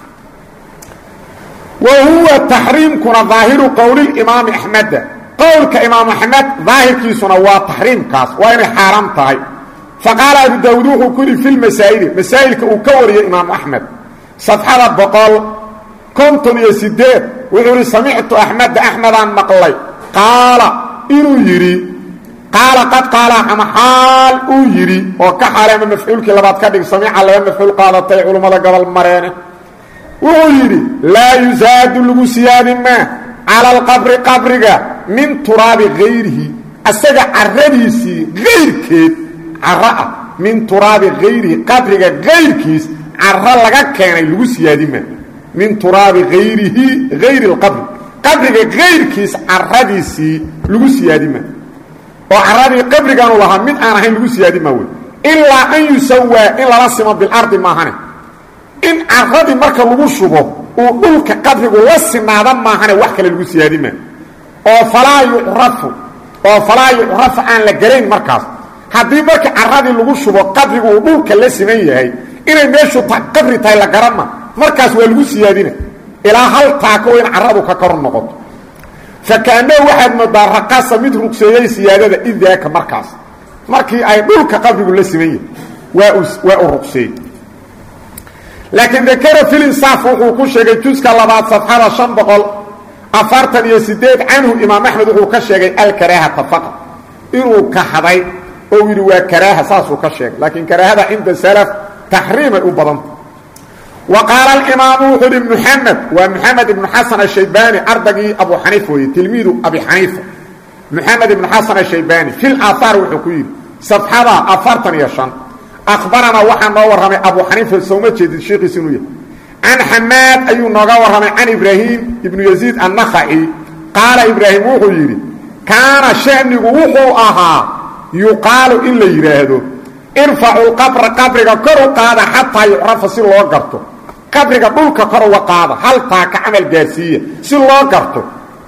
wa huwa taxriimkuna daahiru qowliimaami axmeda qowlka imaam axmed daahirkiisuna waa taxriimkaas waa inay xaaraam tahay faqaala abu daawuud wuxuu ku yidhi fi lmasaa'ili masaa'ilka uu ka wariyey imaamu axmed safxada boqol konton iyo sideed wuxuu yidhi samictu axmeda axmedaan maqlay qaala inuu yidhi qaala qad qaala ama xaal uu yidhi oo ka xaaleema mafcuulkii labaad ka dhig samiica laba mafcuul qaadatay culummada gobol mareene wuxuu yidhi laa yusaadu lagu siyaadi maa cala alqabri qabriga min turaabi hayrihi asaga caradiisii hayrkeed caro ah min turaabi hayrihi qabriga hayrkiis caro laga keenay lagu siyaadi maa min turaabi hayrihi hayri lqabri qabriga hayrkiis caradiisii lagu siyaadi maa oo caradii qabrigaanu lahaa mid aan ahayn lagu siyaadi maa wey ilaa an yusawaa in lala simo bilardi maahane in caradii marka lagu shubo uu dhulka qabrigu la sinaada maahane wax kale lagu siyaadi maa oo falaa yucrafu oo falaa yucrafu aan la garayn markaas haddii marka caradii lagu shubo qabrigu uu dhulka la siman yahay inay meeshu qabri tahay la garanma markaas waa lagu siyaadina ilaa hal taako in caradu ka kor noqoto fakaannahu waxaad moodaa raqasa mid rugseeyey siyaadada idaaka markaas markii ay dhulka qabrigu la siman yahay waa waa u rugseeyey laakiin dakara filinsaaf wuxuu ku sheegay juska labaad safxada shan boqol afartan iyo sideed canhu imaam axmed wuxuu ka sheegay alkaraahata faqad inuu kahday oo yidhi waa karaaha saasuu ka sheegay laakiin karaahada cinda salaf taxriimay u badanta wa qaala alimaamu wuxuu ihi muxamed waa moxamed ibnu xasan ashaybani ardagii abu xaniifa weye tilmiidu abi xaniifa moxamed ibnu xasan ashaybani fi laahaar wuxuu ku yidhi safxada afartan iyo shan akhbaranaa waxaa noo warramay abu xaniifa sooma jeedid sheekiis inuu yahay can xamaad ayuu nooga warramay can ibraahim ibnu yaziid annakhaci qaala ibraahim wuxuu yidhi kaana shanigu wuxuu ahaa yuqaalu in la yidhaahdo irfacu lqabra qabriga kor u qaada xataa yucrafa si loo garto qabriga dhulka kor uga qaada hal taaka camal gaarsiiya si loo garto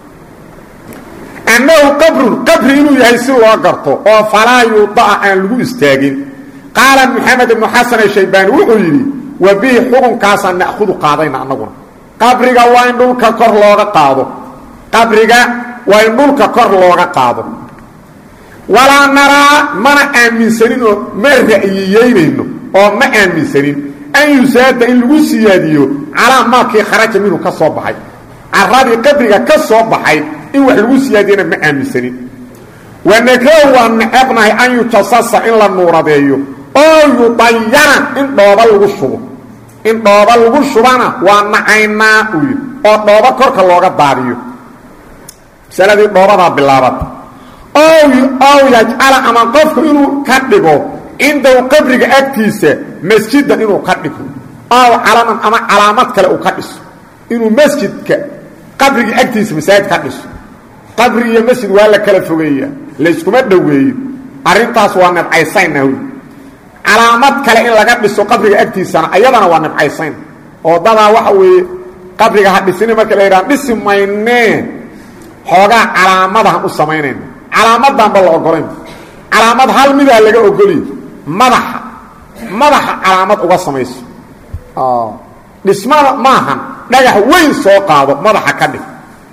annahu qabrun qabri inuu yahay si loo garto oo falaa yuuda'a aan lagu istaagin qaala moxamed ibnu xasan ashaybaani wuxuu yidhi wa bihi xukunkaasaan na'hudu qaadayna annaguna qabriga waa in dhulka kor looga qaado qabriga waa in dhulka kor looga qaado walaa naraa mana aaminsanin oo ma ra'yiyeynayno oo ma aaminsanin an yusaada in lagu siyaadiyo calaa maakii kharaja minhu ka soo baxay caradii qabriga ka soo baxay in wax lagu siyaadiyana ma aaminsanin wanakrahu waan necebnahay an yujasasa in la nuuradeeyo oo yudayana in dhooba lagu shubo in dhooba lagu shubana waa nacaynaa uu yidhi oo dhooba korka looga daadiyo masaladii dhoobadaa bilaabata ow yajcala ama qofku inuu ka dhigo cindahu qabriga agtiisa masjidan inuu ka dhigo ow calaman ama calaamad kale uu ka dhiso inuu masjidka qabriga agtiisa masaajid ka dhiso qabri iyo masjid waa la kala fogeeyaa layskuma dhoweeyo arrintaas waa nabcaysayna wy calaamad kale in laga dhiso qabriga agtiisana ayadana waa nabcaysayn oo dadaa waxa weeye qabriga ha dhisini marka la yidhaha dhisi maynee xoogaa calaamadahan u samaynayna calaamadanba la ogolayn calaamad hal midaa laga ogoliy madaxa madaxa calaamad uga samayso dhismada maahan dhagax weyn soo qaado madaxa ka dhig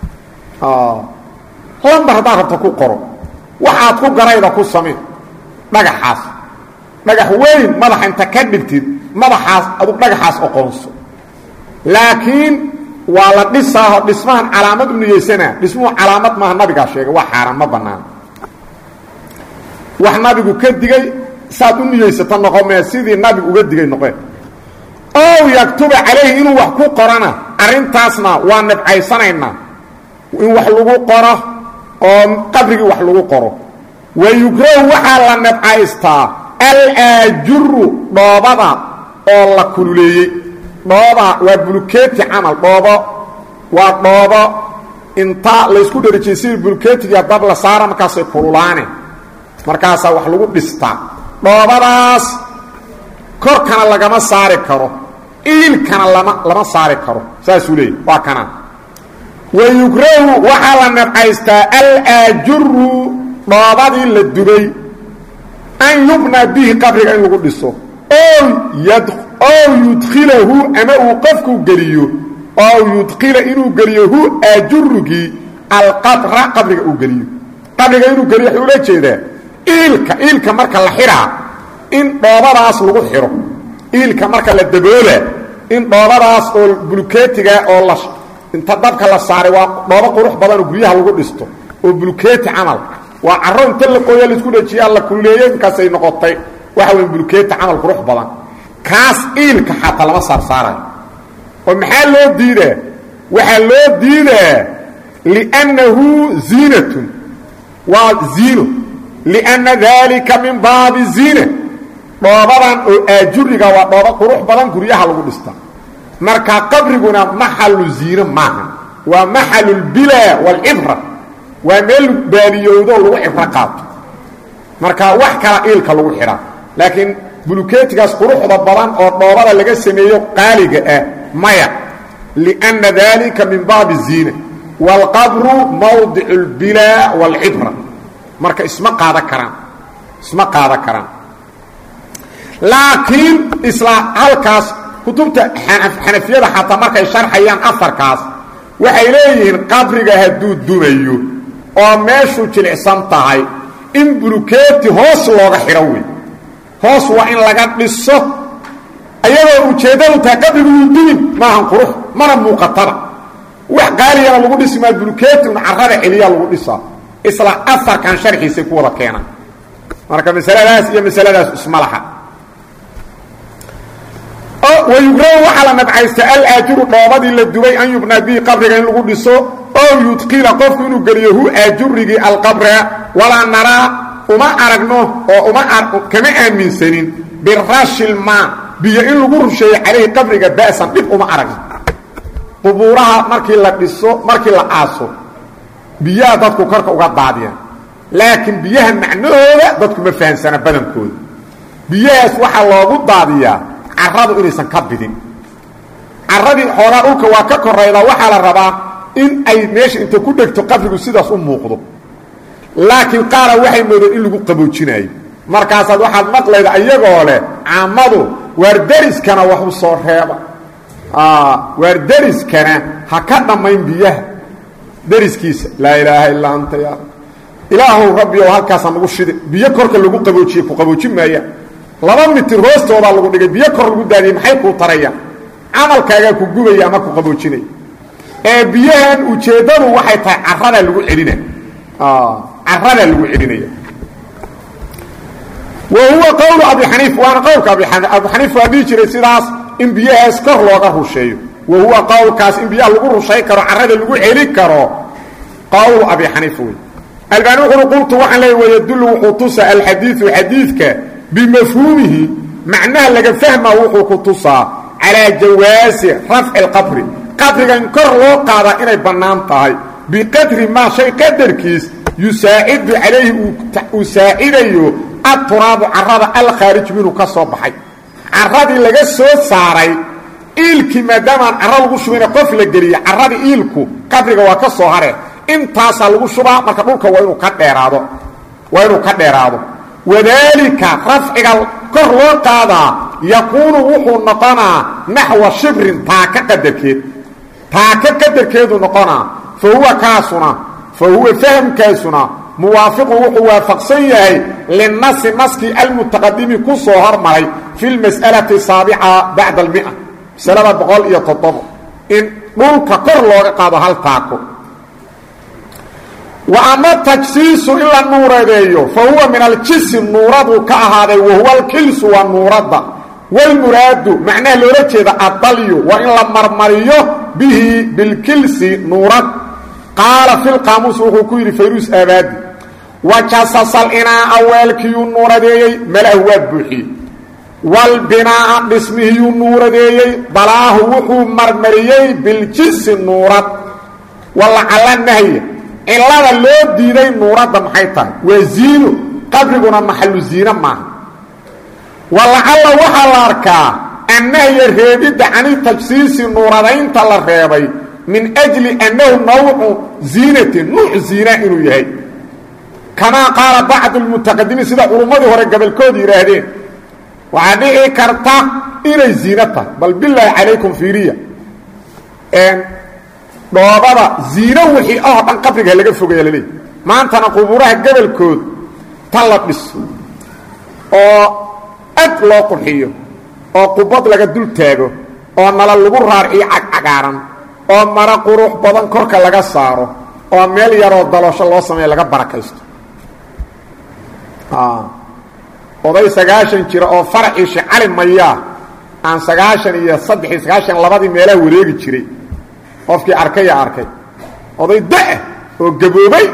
lambar haddaad rabta ku qoro waxaad ku garayda ku samayn dhagaxaas dhagax weyn madaxa inta ka dhigtid madaxaas adug dhagaxaas oqoonso laakiin waa la dhisaaho dhismahan calaamad u niyeysanaa dhismuhu calaamad maaha nabigaa sheegay waa xaaraan ma bannaan wax nabigu ka digay saad u niyeysata noqomee sidii nabigu uga digay noqeen ow yaktuba calayhi inuu wax ku qorana arrintaasna waa nabcaysanaynaa in wax lagu qoro oo qabrigii wax lagu qoro wayukrahu waxaa la nabcaystaa alaajuru dhoobada oo la kululeeyey dhooba waa bulkeeti camal dhoobo waa dhoobo inta laysku dherijiyey sidii bulkeetiga dab la saara markaasay kululaane markaasaa wax lagu dhistaa dhoobadaas korkana lagama saari karo iilkana lama lama saari karo saasuu leeyay waa kana wayukrahu waxaa la nabcaystaa alaajuru dhoobadii la dubay an yubnaa bihi qabriga in lagu dhiso ow yudkilahu ama uu qofku geliyo ow yudkila inuu geliyo hu aajurugii alqabra qabriga uu geliyo qabriga inuu geliyo wuxuu ula jeedaa iilka iilka marka la xiraa in dhoobadaas lagu xiro iilka marka la daboola in dhoobadaas oo bulkeetiga oo la inta dabka la saaray waa dhoobo qurux badan oo guryaha lagu dhisto oo bulkeeti camal waa carro inta la qooya laisku dhajiyaa la kulleeyey markaasay noqotay waxa weyn bulkeeti camal qurux badan kaas iilka xataa lama saarsaarayo oo maxaa loo diidaa waxaa loo diidaa liannahu ziinatun waa ziino lianna daalika min baabi ziina dhoobadan oo aajuriga waa dhoobo qurux badan guryaha lagu dhista marka qabriguna maxalu ziino maaha waa maxalulbilaa waalcibra waa meel baaliyowdo lagu cibro qaato marka wax kala iilka lagu xidhaa laakiin bulukeetigaas quruxda badan oo dhoobada laga sameeyo qaaliga ah maya lianna dalika min baabi ziina waalqabru mawdicu اlbilaa wاlcibra marka isma qaada karaan isma qaada karaan laakiin isla halkaas kutubta xanafiyada xataa markay sharxayaan afarkaas waxay leeyihiin qabriga hadduu dumayo oo meeshu jilicsan tahay in bulukeeti hoos looga xidho wey hoos waa in laga dhiso ayadoo ujeeddadu tahay qabrigu wuu dumin maahan qurux mana muuqataba wax qaaliyana lagu dhisi maa bulukeeti un carrada celiyaa lagu dhisaa isla afarkan sharxiisay ku wada keenaan marka masaladaas iyo masaladaas isma laha wayugrahu waxaa la nabcaysta alaajuru dhoobadii la dubay an yubnaa bihi qabriga in lagu dhiso oo yudkila qofku inuu geliyo hu aajurigii alqabra walaa naraa uma aragno oo uma kama aaminsanin birashilmaa biyo in lagu rusheeyo calayhi qabriga ba'san dhib uma aragno qubuuraha markii la dhiso markii la aaso biyaha dadku korka uga daadiyaan laakiin biyaha macnahooda dadku ma fahamsana badankooda biyahaas waxaa loogu daadiyaa carradu inaysan ka bidin carradii xoogaa dhulka waa ka korayda waxaa la rabaa in ay meesha inta ku dhegto qabrigu sidaas u muuqdo laakiin qaara waxay moodeen in lagu qaboojinayo markaasaad waxaad maqlayda iyagoo leh caamadu waar deriskana wax u soo reeba waar deriskana ha ka dhammayn biyaha deriskiisa laa ilaaha illaa anta ya ilaahow rabbi oo halkaasa nagu shidi biyo korka lagu qaboojiye ku qaboojin maayaan laba mitir hoostoodaa lagu dhigay biyo kor lagu daadiyey maxay kuu tarayaan camalkaagaa ku gubaya ama ku qaboojinaya ee biyahan ujeeddadu waxay tahay carradaa lagu celina carradaa lagu celinaya wa huwa qowlu abi xaniif waana qowlka abi xaniif abu xaniif waa dhihi jiray sidaas in biyahaas kor looga rusheeyo wa huwa qowlkaas in biyaha lagu rushay karo carrada lagu celi karo qowlu abi xaniif wey albaani wuxuui qultu waxaan leey wayadullu wuxuu tusa alxadiidu xadiidka bimafhuumihi macnaha laga fahmaa wuxuu ku tusaa calaa jawaasi rafci اlqabri qabriga in kor loo qaadaa inay bannaan tahay biqadri maa shay qadarkiis yusaacidu calayhi uu saacidayo adturaabu carrada alkhaarij minhu ka soo baxay carradii laga soo saaray iilkii maadaamaan carro lagu shubina qof la geliya carradii iilku qabriga waa ka soo hareen intaasaa lagu shubaa marka dhulka waa inuu ka dheeraado waa inuu ka dheeraado wadaalika rafciga kor loo qaadaa yakuunu wuxuu noqonaa naxwa shibrin taaka qadarkeed taaka qadarkeedu noqonaa fa huwa kaasuna fa huwa fahamkaasuna muwaafiqun wuxuu waafaqsan yahay linnasi naskii almutaqadimi ku soo hormaray fi lmas'alati saabica bacda almia masalada boqol iyo toddobo in dhulka kor looga qaado hal taako wa ama tajsiisu in la nuuradeeyo fa huwa min aljisi nuuraduu ka ahaaday wahuwa alkilsu waa nuuradda walmuraadu macnaha loola jeeda addalyu waa in la marmariyo bihi bilkilsi nuurad qaala fi lqaamuus wuxuu ku yidhi fayruus aabaadi wajasasal inaa'a weelkiyuu nuuradeeyey malahu waa buuxiyey walbinaa'a dhismihiyuu nuuradeeyey balaahu wuxuu marmariyey biljisi nuurad walacala nahya cilada loo diiday nuuradda maxay tahay waa ziino qabriguna maxalu ziine maaha walacalla waxaa la arkaa annahya reebidda cani tajsiisi nuuradaynta la reebay min ajli annahu nawcu ziinatin nuuc ziina inuu yahay kamaa qaala bacdu lmutaqadimiin sida culummadii hore gabolkooda yidhaahdeen waxaa dhici karta inay ziino tahay bal bilaahi calaykum fiiriya dhoobada ziino wixii ahoo dhan qabriga laga fogaya laleeyahy maantana qubuuraha gobolkood ta la dhiso oo ad loo qurxiyo oo qubad laga dul taago oo nala lagu raarciyo cagcagaaran oo mara qurux badan korka laga saaro oo meel yaroo dalosho loo sameeyo laga barakaysto oday sagaashan jira oo faracii shecali mayaa aan sagaashan iyo saddex iyo sagaashan labadii meelaha wareegi jiray qofkii arkaya arkay oday da-ah oo gaboobay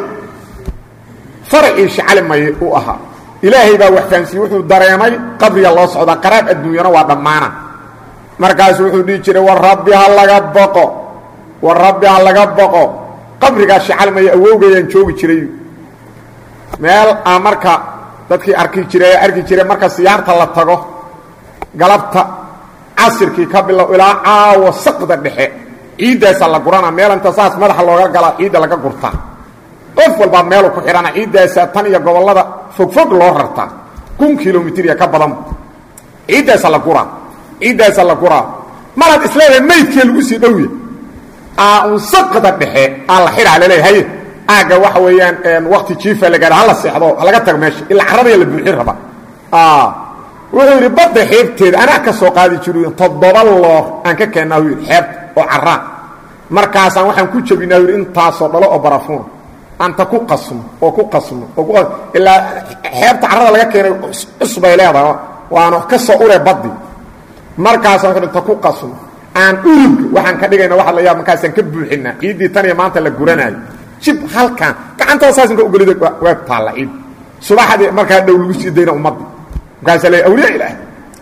faracii shecali maye uu ahaa ilaahay baa wax fahansiiyey wuxuu dareemay qabriga loo socdaa qaraab adduunyana waa dhammaana markaasu wuxuu dhihi jiray war rabbi ha laga boqo war rabbi ha laga boqo qabrigaa shecali maye awowgayaan joogi jiray meel aa marka dadkii arki jiray arki jiray marka siyaarta la tago galabta casirkii ka bilow ilaa caawo saqda dhexe ciiddaasa la gurana meel inta saas madaxa looga galaa ciidda laga gurtaa qof walbaa meelu ku xidhana ciiddaasa tan iyo gobollada fogfog loo rartaa kun kilomitr iyo ka badan ciiddaasa la guraa ciiddaasa la guraa malaad isleedahay maydkee lagu sii dhowya aa un saqda dhexe aa la xidhaa laleeyahay haye aagga waxa weeyaan wakti jiifa la gaadha hala seexdo halaga tago meesha ilaa carradaya la buuxin raba wuxuu yidhi badda xeebteeda anaa ka soo qaadi jiru toddoba loor aan ka keennaa u yidhi xeebta oo carraa markaasaan waxaan ku jebinaa u yidhi intaasoo dhalo oo barafuuna anta ku qasmo oo ku qasmo oo ku ilaa xeebta carrada laga keenay cusbay leedahay waana ka soo ure baddi markaasaan wuxuu inta ku qasmo aan urugga waxaan ka dhigayna waxa la yaab markaasaan ka buuxinaa ciiddii tan iyo maanta la guranaayo jib halkan gacantaa saas inka ugolida waa taalla ciid subaxdii markaa dhow lagu sii dayna ummadda markaasaa leey awliya ilaah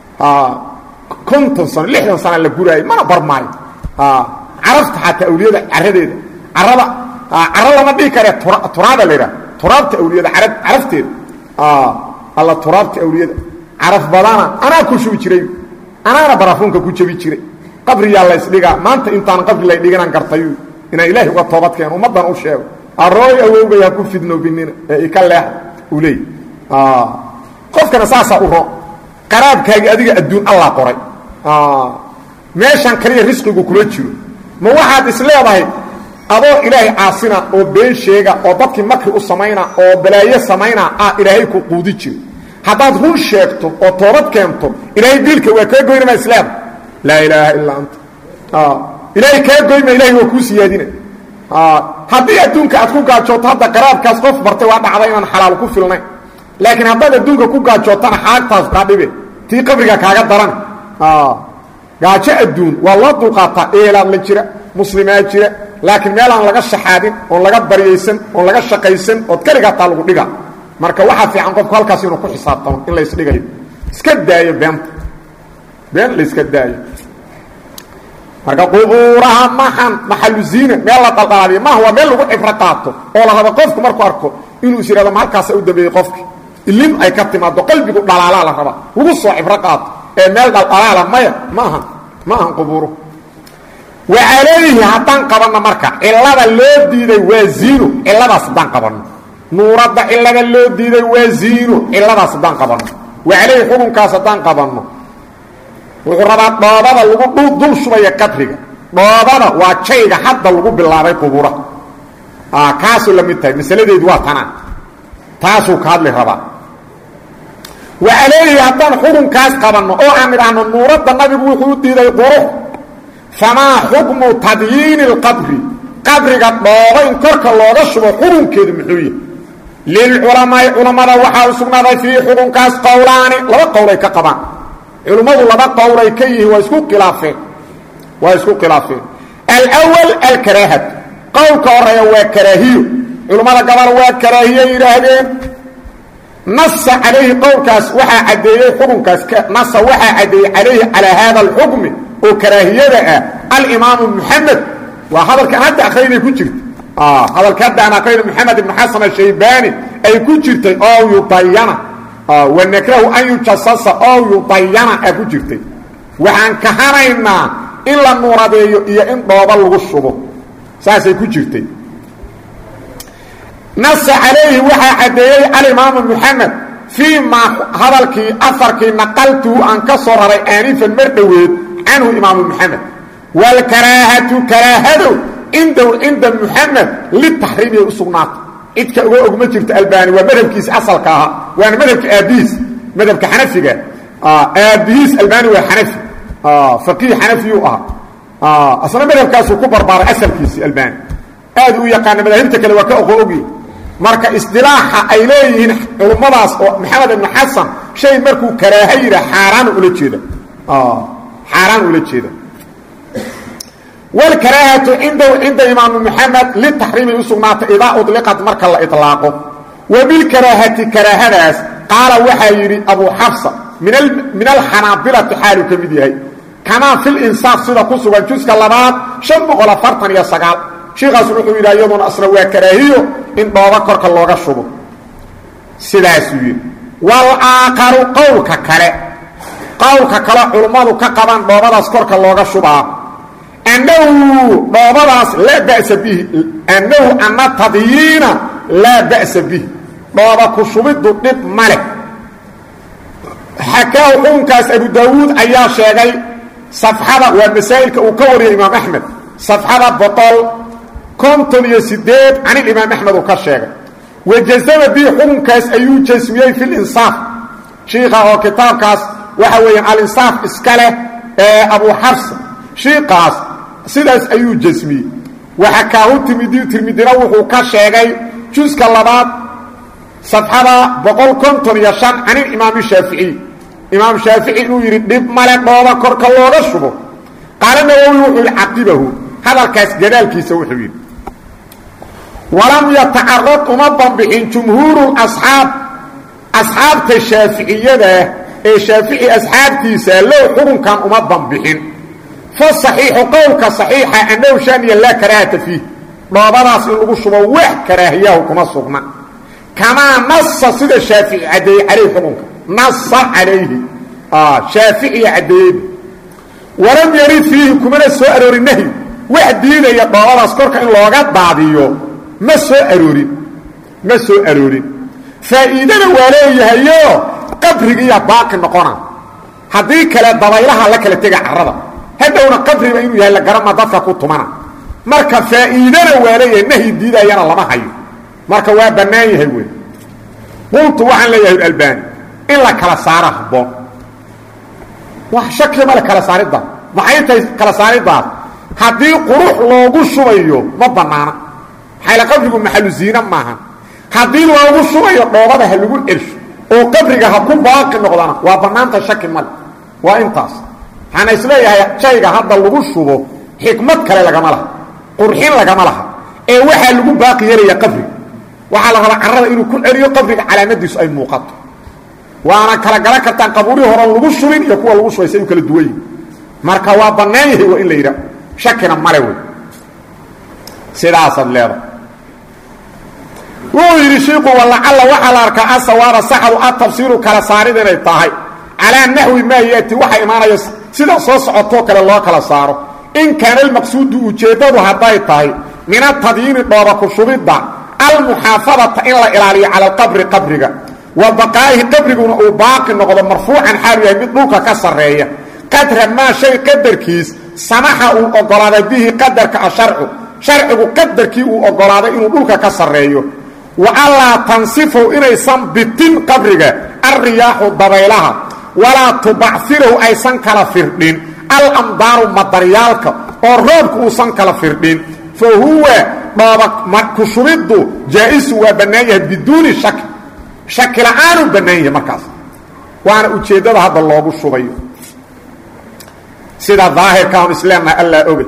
konton sano lixdan sana la guraayay mana barmaayo carafta xataa awliyada caradeeda carada cara lama dhihi kare turaada la yidhaha turaabta awliyada ara carafteeda alla turaabta awliyada caraf badana anaa ku shubi jiray anaana barafuunka ku jebi jiray qabriyaa la ysdhigaa maanta intaan qabri lay dhiganaan gartayu inaan ilaahay uga toobad keeno ummaddan u sheego arooy awowgay ha ku fidnoobinina ee ika leeha uu leey qofkana saasaa u ron qaraabkaagii adiga adduun allaa qoray meeshaan kaliya risqigu kula jiro ma waxaad is leedahay adoo ilaahay caasina oo been sheega oo dadkii makri u samayna oo balaayo samayna ah ilaahay ku quudi jiro haddaad run sheegto oo toobad keento ilaahay biilka waa kaa goynama isleeda laa ilaaha illaa anta ilaahay kaa goyma ilahay waa kuu siyaadina haddii adduunka aad ku gaajooto hadda qaraabkaas qof bartay waa dhacda inaan xalaal ku filnayn laakiin haddaad adduunka ku gaajootana xaagtaas kaa dhibe tii qabriga kaaga daran gaajo adduun waa loo dulqaataa eelaad la jira muslimaa jira laakiin meelaan laga shaxaadin oon laga baryaysan oon laga shaqaysan ood keligaa taa lagu dhiga marka waxaa fiican qofku halkaas inuu ku xisaabtamo in la ysdhigayo iska daayo beenta been la iska daayo marka qubuuraha maxan maxalu ziina meel la daldalaadiyo maaha waa meel lagu cibro qaato oo la rabo qofku markuu arko inuu is yidhahdo ma halkaasa u dambeeyey qofki ilim ay ka timaado qalbigu dhalaalaa la rabaa lagu soo cibro qaato ee meel dhaldhalaala maya maaha ma ahan qubuuru wa calayhi haddaan qabanno marka cillada loo diiday waa ziino cilladaas haddaan qabanno nuuradda cillada loo diiday waa ziino cilladaas haddaan qabanno wa calayhi xukunkaas haddaan qabanno wuxuu rabaa dhoobada lagu dul shubaya qabriga dhoobada waa jayga hadda lagu bilaabay qubuura kaasuu la mid tahay masaladeedu waa tanaa taasuu ka hadli rabaa wa calayhi haddaan xukunkaas qabanno oo aan idhaahno nuuradda nabigu wuxuu u diiday qurux famaa xukmu tadyiini اlqabri qabriga dhoobo in korka looga shubo xukunkeedu muxuu yahay lilculamaai culammada waxaa u sugnaaday fiihi xukunkaas qowlaani laba qowlay ka qabaan culummadu laba qowlay ka yihiin waa isku khilaafeen waa isku khilaafeen alwal alkaraahatu qowlka horeeya waa karaahiyo culummada gabal waa karaahiye yidhaahdeen nasa calayhi qowlkaas waxaa caddeeyey xukunkaas nasa waxaa caddeeyey calayhi calaa haada alxukmi oo karaahiyada ah alimaamu muxamed waa hadalkan hadda akrinay ku jirta hadalka hadda aan akrinay moxamed ibnu xasan ashaybaani ay ku jirtay oo yudayana wanakrahu an yujasasa oo yudayana a ku jirtay waxaan kahanaynaa in la nuuradeeyo iyo in dhooba lagu shubo saasay ku jirtay nasa calayhi waxaa caddeeyey alimaamu moxamed fii maa hadalkii afarkii naqaltuu aan ka soo raray aanifan mar dhoweed canhu imaamu moxamed waalkaraahatu karaahado cindahu cinda moxamed litaxriimiyay u sugnaatay cidka uga og ma jirto albani waa madhabkiisa asalka ahaa waana madhabka aabbihiis madhabka xanafiga aabbihiis albani waa xanafi faqiih xanafiyuu ahaa asna madhabkaasuu ku barbaaray asalkiisii albani aad u yaqaana madaahibta kale waa ka oqo ogyi marka isdilaaxa ay leeyihiin culummadaas oo maxamed ibnu xasan shay markuu karaaha yidha xaaraan ula jeeda xaaraan ula jeeda wاlkaraahatu cindahu cinda imaam moxamed litaxriimay u sugnaatay idaa uطliqat marka la iطlaaqo wa bilkaraahati karaahadaas qaala waxaa yidhi abu xafsa min alxanaabilati xaaluu ka mid yahay kamaa fi linsaaf sida ku sugan juska labaad شhan boqol afartan iyo sagaal shiikaas wuxuu yidhi iyaduna asna waa karaahiyo in dhooba korka looga shubo sidaasuu yidhi walaakaru qowlka kale qowlka kale culummadu ka qabaan dhoobadaas korka looga shubaa annahu dhoobadaas laa ba'sa bihi annahu ana tadyiina laa ba'sa bihi dhooba ku shubiddu dhib ma leh xakaa xukunkaas abu daawuud ayaa sheegay safxada waa masaa'ilka uu ka wariyay imaam axmed safxada boqol konton iyo sideed can ilimaam axmed uu ka sheegay wajazama bihi xukunkaas ayuu jasmiyey fi linsaaf shiika oo kitaabkaas waxa weeyaan alinsaaf iska leh ee abu xafsa shiikaas sidaas ayuu jasmiyey waxakaahu tirmidi tirmidina wuxuu ka sheegay juska labaad safxada boqol konton iyo shan can ilimaam shaaficiy imaam shaafici inuu yidhi dhib male dhooba korka looga shubo qaala nawowi wuxuu yidhi caqibahu hadalkaas gadaalkiisa wuxuu yidhi walam yatacarad uma banbixin jumhuuru asxaab asxaabta shaaficiyada ee shaafici asxaabtiisa low xukunkan uma banbixin fasaxiixu qowlka saxiixa annahu shaaniya laa karaahata fiih dhoobadaas in lagu shubo wax karaahiyahu kuma sugna kamaa nasa sida shaafici caddeeyey calayhi xukunka nasa calayhi shaaficiya caddeeyeyba walam yarid fiihi kumana soo aroorin nahyi wax diidaya dhoobadaas korka in looga daadiyo ma soo aroorin ma soo aroorin faa'iidana waa leeyahayo qabrigiiya baaqi noqona haddii kale dabaylaha la kala tega carrada hadhowna qabriba inuu yahay la garama dadka ku tumana marka faa'iidana waa leeyahay nahyi diidayana lama hayo marka waa bannaan yahay wey qultu waxaan leeyahay albani in la kala saaro habboon wax shaki male kala saaridda maxay tahay kala saariddaas haddii qurux loogu shubayo ma bannaana maxayla qabrigu maxalu ziina maaha haddii loogu shubayo dhoobada ha lagu celsho oo qabriga ha ku baaqi noqdana waa bannaanta shaki male waa intaas waxaana isleeyahay shayga hadda lagu shubo xikmad kale lagama laha qurxin lagama laha ee waxaa lagu baaqi yeelaya qabriga waxaa la rabaa carrada inuu ku celiyo qabriga calaamadiisu ay muuqato waana kala garan kartaan qabuurihii hore lagu shubin iyo kuwa lagu shubay say u kala duwan yihin marka waa bannaan yahay waa in la yidha shakina male wey sidaasaad leedahay wuxuu yidhi shiiku walacalla waxaa la arkaa asawaaba saxdu atafsiiru kala saarid inay tahay calaa naxwi maa yaati waxa imaanaya sida soo socoto kale loo kala saaro in kaana almaqsuudu ujeedadu hadday tahay min atadyiini dhooba ku shubidda almuxaafadata in la ilaaliyo cala alqabri qabriga wa baqaa'ihi qabriguna uu baaqi noqdo marfuucan xaalu yahay mid dhulka ka sarreeya qadra maa shay qadarkiis samaxa uu ogolaaday bihi qadarka asharcu sharcigu qadarkii uu ogolaaday inuu dhulka ka sarreeyo wa allaa tansifu inaysan bitin qabriga alriyaaxu dabaylaha walaa tubacirahu aysan kala firdhin alamdaaru madaryaalka oo roobka uusan kala firdhin fa huwa dhooba ku shubiddu jaa-isu waa bannaan yahay biduuni shaki shaki la-aanuu bannaan yahay markaas waana ujeeddada hadda loogu shubayo sida daahirka on isleenaha allaa oge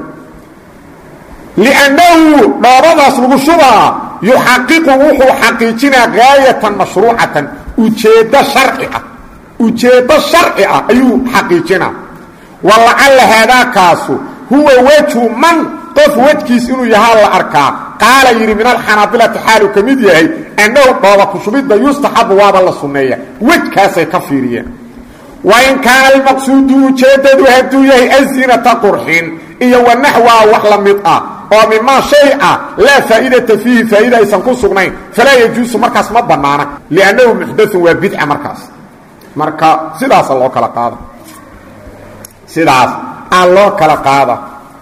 liannahu dhoobadaas lagu shubaa yuxaqiqu wuxuu xaqiijinaa gaayatan mashruucatan ujeeddo sharci ah ujeeddo sharci ah ayuu xaqiijinaa walacalla haadaakaasu huwa wejhu man qof wejkiis inuu yahaa la arkaa qaala yidhi min alxanaabilati xaaluu ka mid yahay annahu dhooba ku shubidda yustaxabu waaba la sunneeya wejkaasay ka fiiriyeen wain kaana almaqsuudu ujeeddadu hadduu yahay azinata qurxin iyo wanaxwaa wax la mid ah oo mimaa shay ah laa faa'idata fiihi faa'ida aysan ku sugnayn falaa yajuusu markaas ma bannaana liannahu muxdaun waa bidca markaas marka sidaasa loo kala qaada sidaas aa loo kala qaada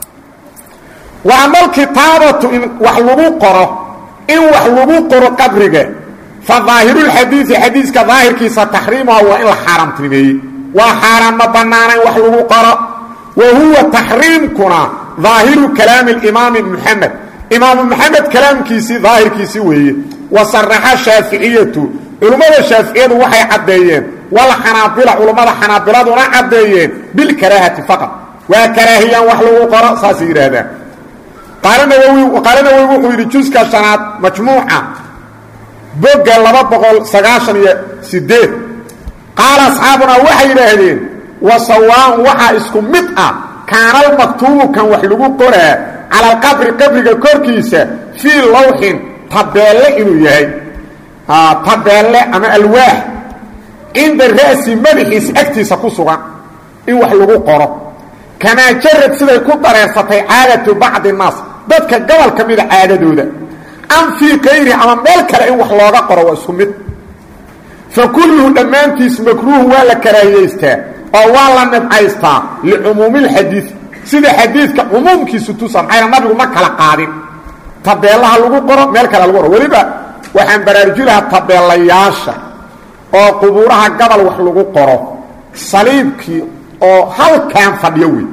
wa ama alkitaabatu in wax lagu qoro in wax lagu qoro qabriga fa daahirulxadiidi xadiiska daahirkiisa taxriimuha waa in la xaaraamtinimeeyey waa xaaraan ma bannaana in wax lagu qoro wa huwa taxriimkuna daahiru kalaami alimaami muxamed imaamu maxamed kalaamkiisii daahirkiisii weeye wa saraxa shaaficiyatu culummada shaaficiyadu waxay caddeeyeen walxanaabila culummada xanaabiladuna caddeeyeen bilkaraahati faqad waa karaahiyaan wax lagu qoro saasay yidhaahdaan qaala nawowi qaala nawowi wuxuu yidhi juska shanaad majmuuca bogga laba boqol sagaashan iyo sideed qaala asxaabunaa waxay yidhaahdeen wa sawaaun waxaa isku mid ah kaanalmaktuubu kan wax lagu qoraa cala alqabri qabriga korkiisa fii lawxin tabeelle inuu yahay tabeelle ama alwaax cinda ra'si madaxiisa agtiisa ku sugan in wax lagu qoro kamaa jarad siday ku dareersatay caadatu bacdi nnaas dadka gobol ka mida caadadooda am fii kayri ama meel kale in wax looga qoro waa isku mid fa kulluhu dhammaantiis makruuh waa la karaahiyaystaa oo waa la nibcaystaa licumuumi lxadiid sida xadiidka cumuumkiisu tusa maxayna nabigu ma kala qaadin tabeellaha lagu qoro meel kale lagu qoro weliba waxaan baraaruji lahaa tabeellayaasha oo qubuuraha gabal wax lagu qoro saliibkii oo halkaan fadhiyo wey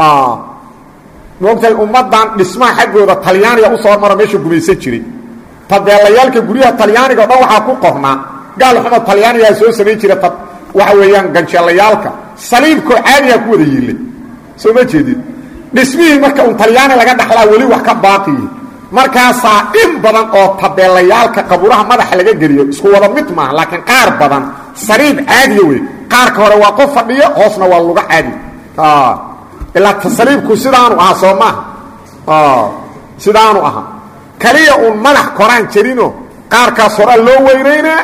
moogtahay ummaddan dhismaha xaggooda talyaaniga usoo hormaro meesha gumaysan jiray tabeellayaalka guryaha talyaaniga o dhan waxaa ku qornaa gaal xumo talyaanigaa soo samayn jira waxa weeyaan ganjeelayaalka saliibkoo caadigaa ku wada yiilay soo ma jeedid dhismihii marka un talyaani laga dhaxlaa weli wax ka baaqiyi markaasaa in badan oo tabeelayaalka qabuuraha madaxa laga geliyo isku wada mid maaha laakiin qaar badan saliib caadiya wey qaarka hore waa qof fadhiyo hoosna waa luga caadi ilaa tasaliibku sidaanu ahaa soo maaha sidaanu ahaa kaliya uun madax koraan jarino qaarkaas horaa loo weynaynaa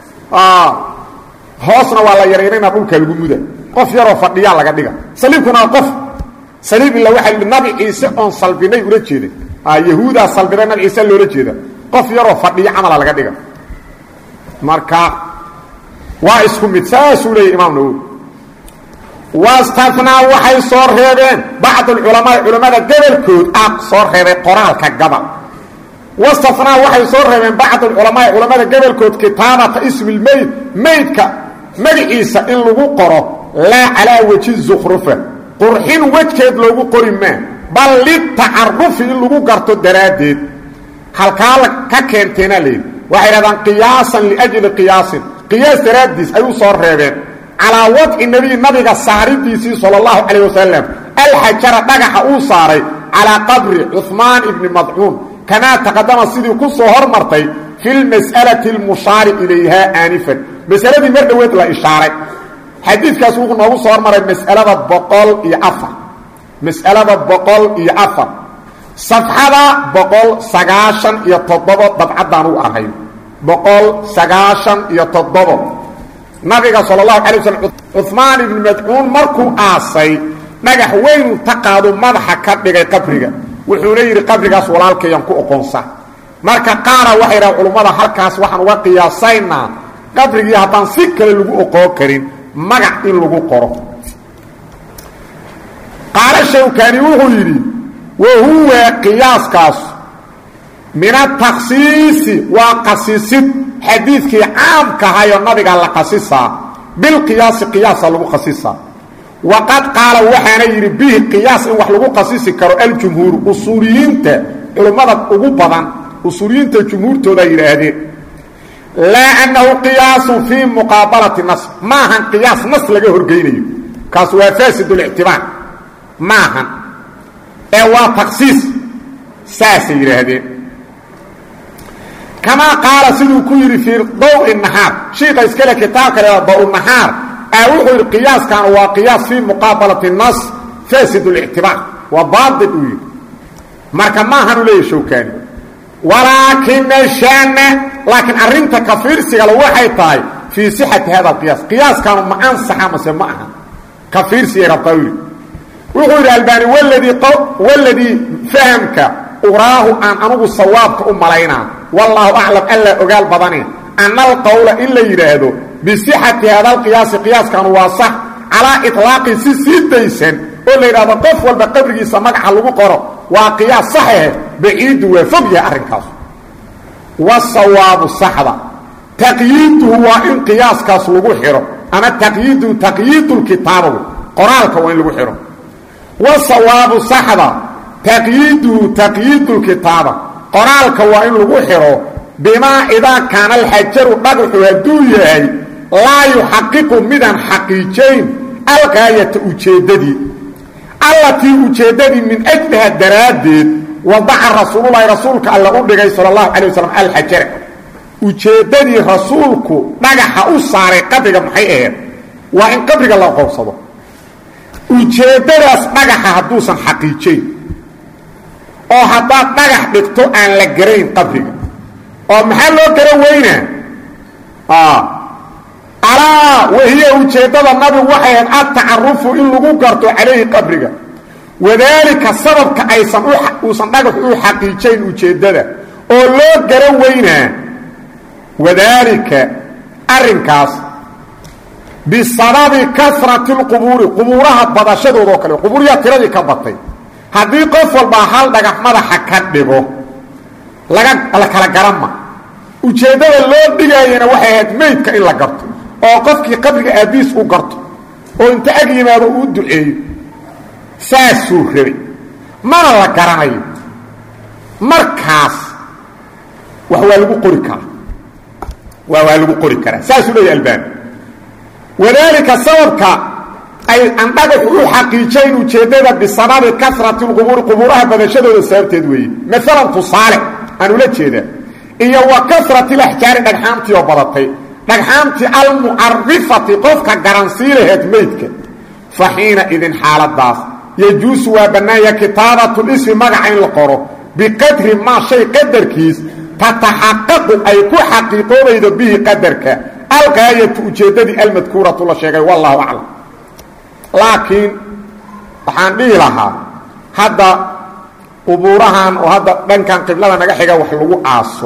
hoosna waa la yaraynayna dhulka lagu muda qof yaroo fadhiyaa laga dhiga saliibkuna waa qof saliib illa waxaa nabi ciise oon salbinay ula jeeda yahuudaa salbinay nabi ciise loola jeeda qof yaroo fadhiyo camala laga dhiga marka waa isku mid saasuu leeyay imaam nawowi wastanaa waxay soo reebeen bacd alculamaa culamada gobolkood ah soo reebay qoraalka gabal wastanaa waxay soo reebeen bacd alculamaa culamada gobolkood kitaabata ismi lmeyd meydka magaciisa in lagu qoro laa calaa weji zukhrufa qurxin wejkeed loogu qori maa bal litacarufi in lagu garto daraaddeed halkaa ka keenteena leedi waxay dhahdaan qiyaasan liajli qiyaasin qiyaas daraaddiis ay u soo reebeen calaa wadci nebiy nabiga saaridiisii sala allahu calayh wasalam alxajara dhagaxa uu saaray calaa qabri cuhmaan ibni madcuun kamaa taqadama sidii ku soo hormartay fi lmas'alati almushaari ilayhaa aanifan masaladii mar dhoweed la ishaaray xadiidkaas wuxuu noogu soo hormaray mas'alada boqol iyo afar mas'alada boqol iyo afar safxada boqol sagaashan iyo toddobo dabcaddaan u ahayn boqol sagaashan iyo toddobo nabiga sallallahu alayhi wasallam Uthman ibn Mad'un markuu aasay dhagax weyn ta qaado madaxa ka dhigay qabriga wuxuu leeyahay qabrigaas walaalkayaan ku oqoonsa marka qaara waxay raad culimada halkaas waxaan uga qiyaasayna qabrigii haddaan si kale lagu oqoon karin magac in lagu qoro qaala shawkani wuxuu yidhi wa huwa qiyaaskaas min at-takhsiis wa qasisid xadiidkii caamka hayo nabiga la qasisaa bil qiyaas qiyaas lagu qasisaa waqad qaala waxaana yiri bi qiyaas in wax lagu qasisi karo al jumhuur usuuliyinta culimada ugu badan usuuliyinta jumhuurtooda yiraahdeen la annahu qiyaas fi muqabalati nas ma han qiyaas nas laga horgeynayo kaas waa fasid al-i'tibar ma han ee waa takhsiis saas yiraahdeen كما قال سيدو كيري في ضوء النهار شيخ اسكال كتاب كلا ضوء النهار اوحو القياس كان هو قياس في مقابلة النص فاسد الاعتبار وباطل ويد مركا ما هنو ليه شوكاني ولكن الشان لكن ارنت كفير سيغل وحي طاي في صحة هذا القياس قياس كان معان صحامة سمعها كفير سيغل طويل ويقول الألباني والذي, قو والذي فهمك أراه أن أنه الصواب أم علينا والله أعلم ألا أقال بضاني أن القول إلا يرهدو بصحة هذا القياس قياس كان واصح على إطلاق سيسيديسن قول إذا قف والبقبر يسمك حلوه قرأ وقياس صحيح بعيد وفضي أرنكاس والصواب الصحبة تقييده هو إن قياس كاس لغوحره أما التقييد تقييد الكتاب قرالك وإن لغوحره والصواب الصحبة تقييده تقييد الكتاب قرالك وإن لغوحره بما إذا كان الحجر نقح ودويه لا يحقق مدن حقيقين الغاية أجيددي التي أجيددي من أجلها الدرادد وضع رسول الله رسولك الله أبقى صلى الله عليه وسلم الحجر أجيددي رسولك نقح أصاري قبل محيئه وإن قبل الله قوصده أجيددي نقح حدوثا حقيقين oo hadaa dhagax dhigto aan la gareyn qabriga oo maxaa loo garan weyna ah ala wahiya ujeedada nabi waxay aad tacarufu in lagu garto calayhi qabriga wadaalika sababka aysan u san dhagax u xaqiijeyn ujeedada oo loo garan weyna wadaalika arinkaas bisababi kasratil qubur quburaha badashadooda kale quburiya tiradii ka batay haddii qof walba hal dhagax madaxa ka dhigo laga la kala garama ujeedada loo dhigayna waxay ahayd meydka in la garto oo qofkii qabriga aabiis u garto oo inta ag yimaado uu duceeyo saasuu rabay mana la garanayo markaas wax waa lagu qori karaa waa waa lagu qori karaa saasuu leeyahay Albani wadaalika sababka ay andhaga u xaqiijeyn ujeedada bisababi kasratil qubur quburaha badashadooda sababteed weey midalan tusaale aanu la jeeda iyo wa kasratil ahjaar dhagxaantii oo badatay dhagxaantii al mu'arrifati qofka garansiilaheed meydka fahiina idin xaaladaas yajuus wa banaya kitabatu ismi magacayn la qoro biqadri ma shay qadarkiis tatahaqqaq ay ku xaqiiqoobaydo bihi qadarka alqaayatu ujeedadii almadkuuratu la sheegay wallahu a'lam laakiin waxaan dhihi lahaa hadda qubuurahan oo hadda dhankan qiblada naga xiga wax lagu aaso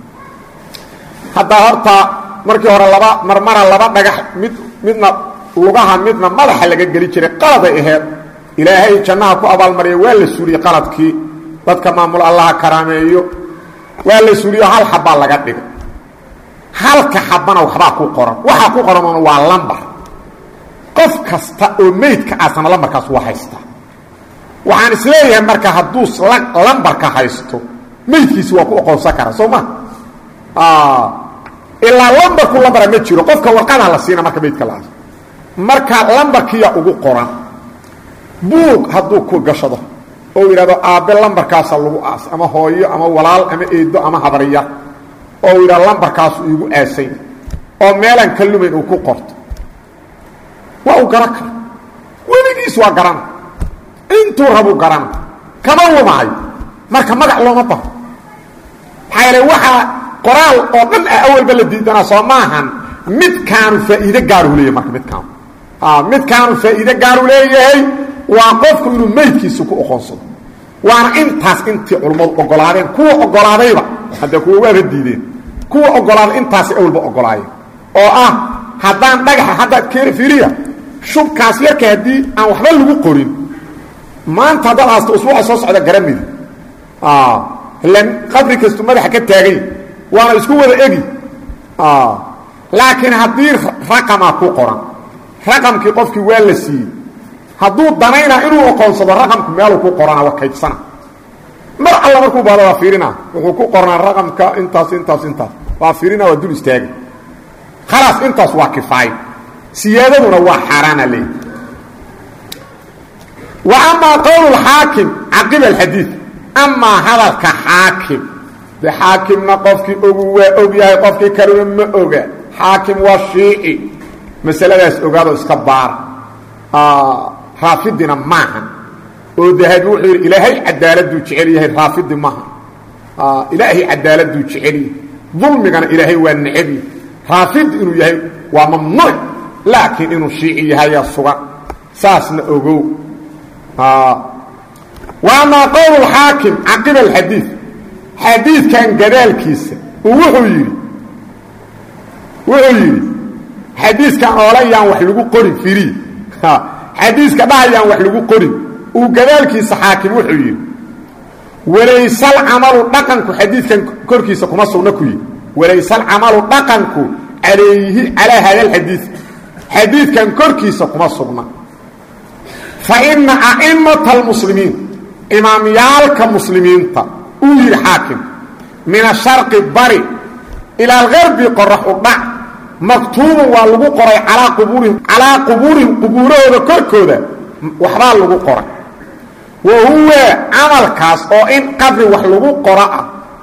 hadda horta markii hore laba marmara laba dhagax mid midna lugaha midna madaxa laga gali jiray qalad ay ahayd ilaahay jannaha ku abaalmariyay waa la suuliyay qaladkii dadka maamul Allah karaameeyo waa la suuliyay hal xabba laga dhigay halka xabbana waxba ku qoran waxa ku qoran waa lambar qof kasta oo meydka aasana lambarkaas waa haysta waxaan isleeyahay marka hadduu lambarka haysto meydkiisi waa ku aqoonsan kara soo ma ah ilaa lambarku lambar ma jiro qofka warqada la siina marka meydka la aaso marka lambarkiya ugu qoran buug hadduu ku gashado oo yiraahdo aabe lambarkaas lagu aas ama hooyo ama walaal ama eedo ama habriya oo yiraahdo lambarkaas igu aasay oo meelan kalumeyn uu ku qorto waa garak weligiis waa garan intuu rabu garan kama lumay marka magac looma baaho xayre waxa qoraal oo dhan awal bal diidana Soomahan midkaanu faa'iido gaar u leeyahay marka midkaanu ah midkaanu faa'iido gaar u leeyahay waa qofku inuu meydkiisa ku oqoonsado waana intaas intii culimadu ogolaadeen kuwa ogolaadayba hadda kuwa waa diideen kuwa ogolaaday intaas awalba ogolaayeen oo ah haddaan dhagaxa hadda keena fiiriya shubkaas yarka hadii aan waxba lagu qorin maanta hadda aasto usbuuca soo socda garamid ah lan qabri kastu madaxa ka taagay waana isku wada egi ah laakiin hadii raqama ku qoran raqamkii qofkii waa la siiyay hadduu danayna inuu aqoonsado raqamku meel ku qorana waa kaydsana mar alla markuu baado waa fiirina wuxuu ku qornaa raqamka intaas intaas intaas waa fiirina waa dul istaag خلاص intaas waa kifaay siyaadaduna waa xaraana leey wa amma qawl al-hakim aqib al-hadith amma hadalka hakim bi hakimna qofki ogu waa og yahay qofki kale ma oga hakim waa shii'i masaladaas ogaado iska baar ah raafidina maaha oo dahabi wuxuu ilaahay cadaaladu jecel yahay raafidi maaha ah ilaahay cadaaladu jecel dhulmigana ilaahay waa nacibi raafid inuu yahay waa mamnuuc laakiin inuu shiici yahay sugan saasna ogow ah wa ma qawl al-hakim aqib al-hadith hadith kan gadaalkiisa wuxuu yiri wuxuu yiri hadith kan oolayaan wax lagu qorin firi ha hadith ka dhaayaan wax lagu qorin uu gadaalkiisa hakim wuxuu yiri walaysal amalu dhaqanku hadith kan korkiisa kuma sugna ku yiri وليس العمل دقنك عليه على هذا الحديث حديث كان كركيس كما سقنا فإن أئمة المسلمين إمام يالك مسلمين أولي الحاكم من الشرق البري إلى الغرب قرح الضع مكتوب واللغو قرأ على قبورهم على قبورهم قبوره وكركوده وحبال اللغو قرأ وهو عمل كاس أو إن قبر وحلغو قرأ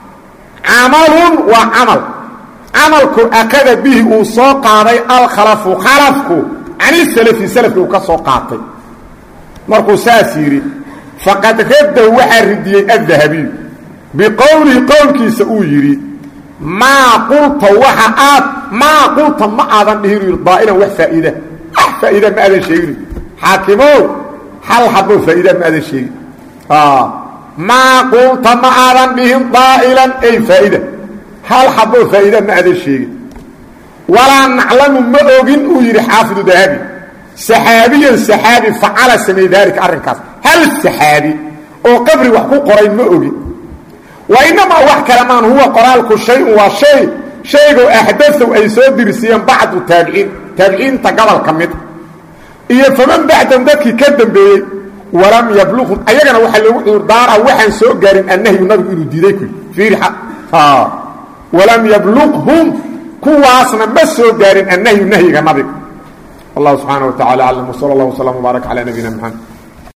عمل وعمل عملك أكد به وسوق علي الخلف خلفك عن السلف السلف وكسوق عطي مركو ساسيري فقد رد وحردي الذهبي بقوله قولك سأويري ما قلت وحقات ما قلت ما أظن به ضائلا وفائدة فائدة ما هذا الشيء حاكمون حل حبوا فائدة ما هذا الشيء آه ما قلت ما أظن بهم ضائلا أي فائدة هل حبوا فائدة ما هذا الشيء ولا نعلم مؤغن ويري حافظ ذهبي سحابيا سحابي فعل سمي ذلك أرنكاس هل السحابي أو قبري وحقوق قرين مؤغن وإنما وحكى لمن هو قرالك شيء وشيء شيء أحدثه أي سود درسيا بعد التابعين تابعين تقبل كميت إيه فمن بعد ذلك كدن به ولم يبلغهم أيضا وحلو دارا وحن سوء قارن أنه ينبغي إلو ديديكو في رحا آه. ولم يبلغهم كواسنا بس سوء قارن أنه ينهي نبي الله سبحانه وتعالى علم وصلى الله وسلم وبارك على نبينا محمد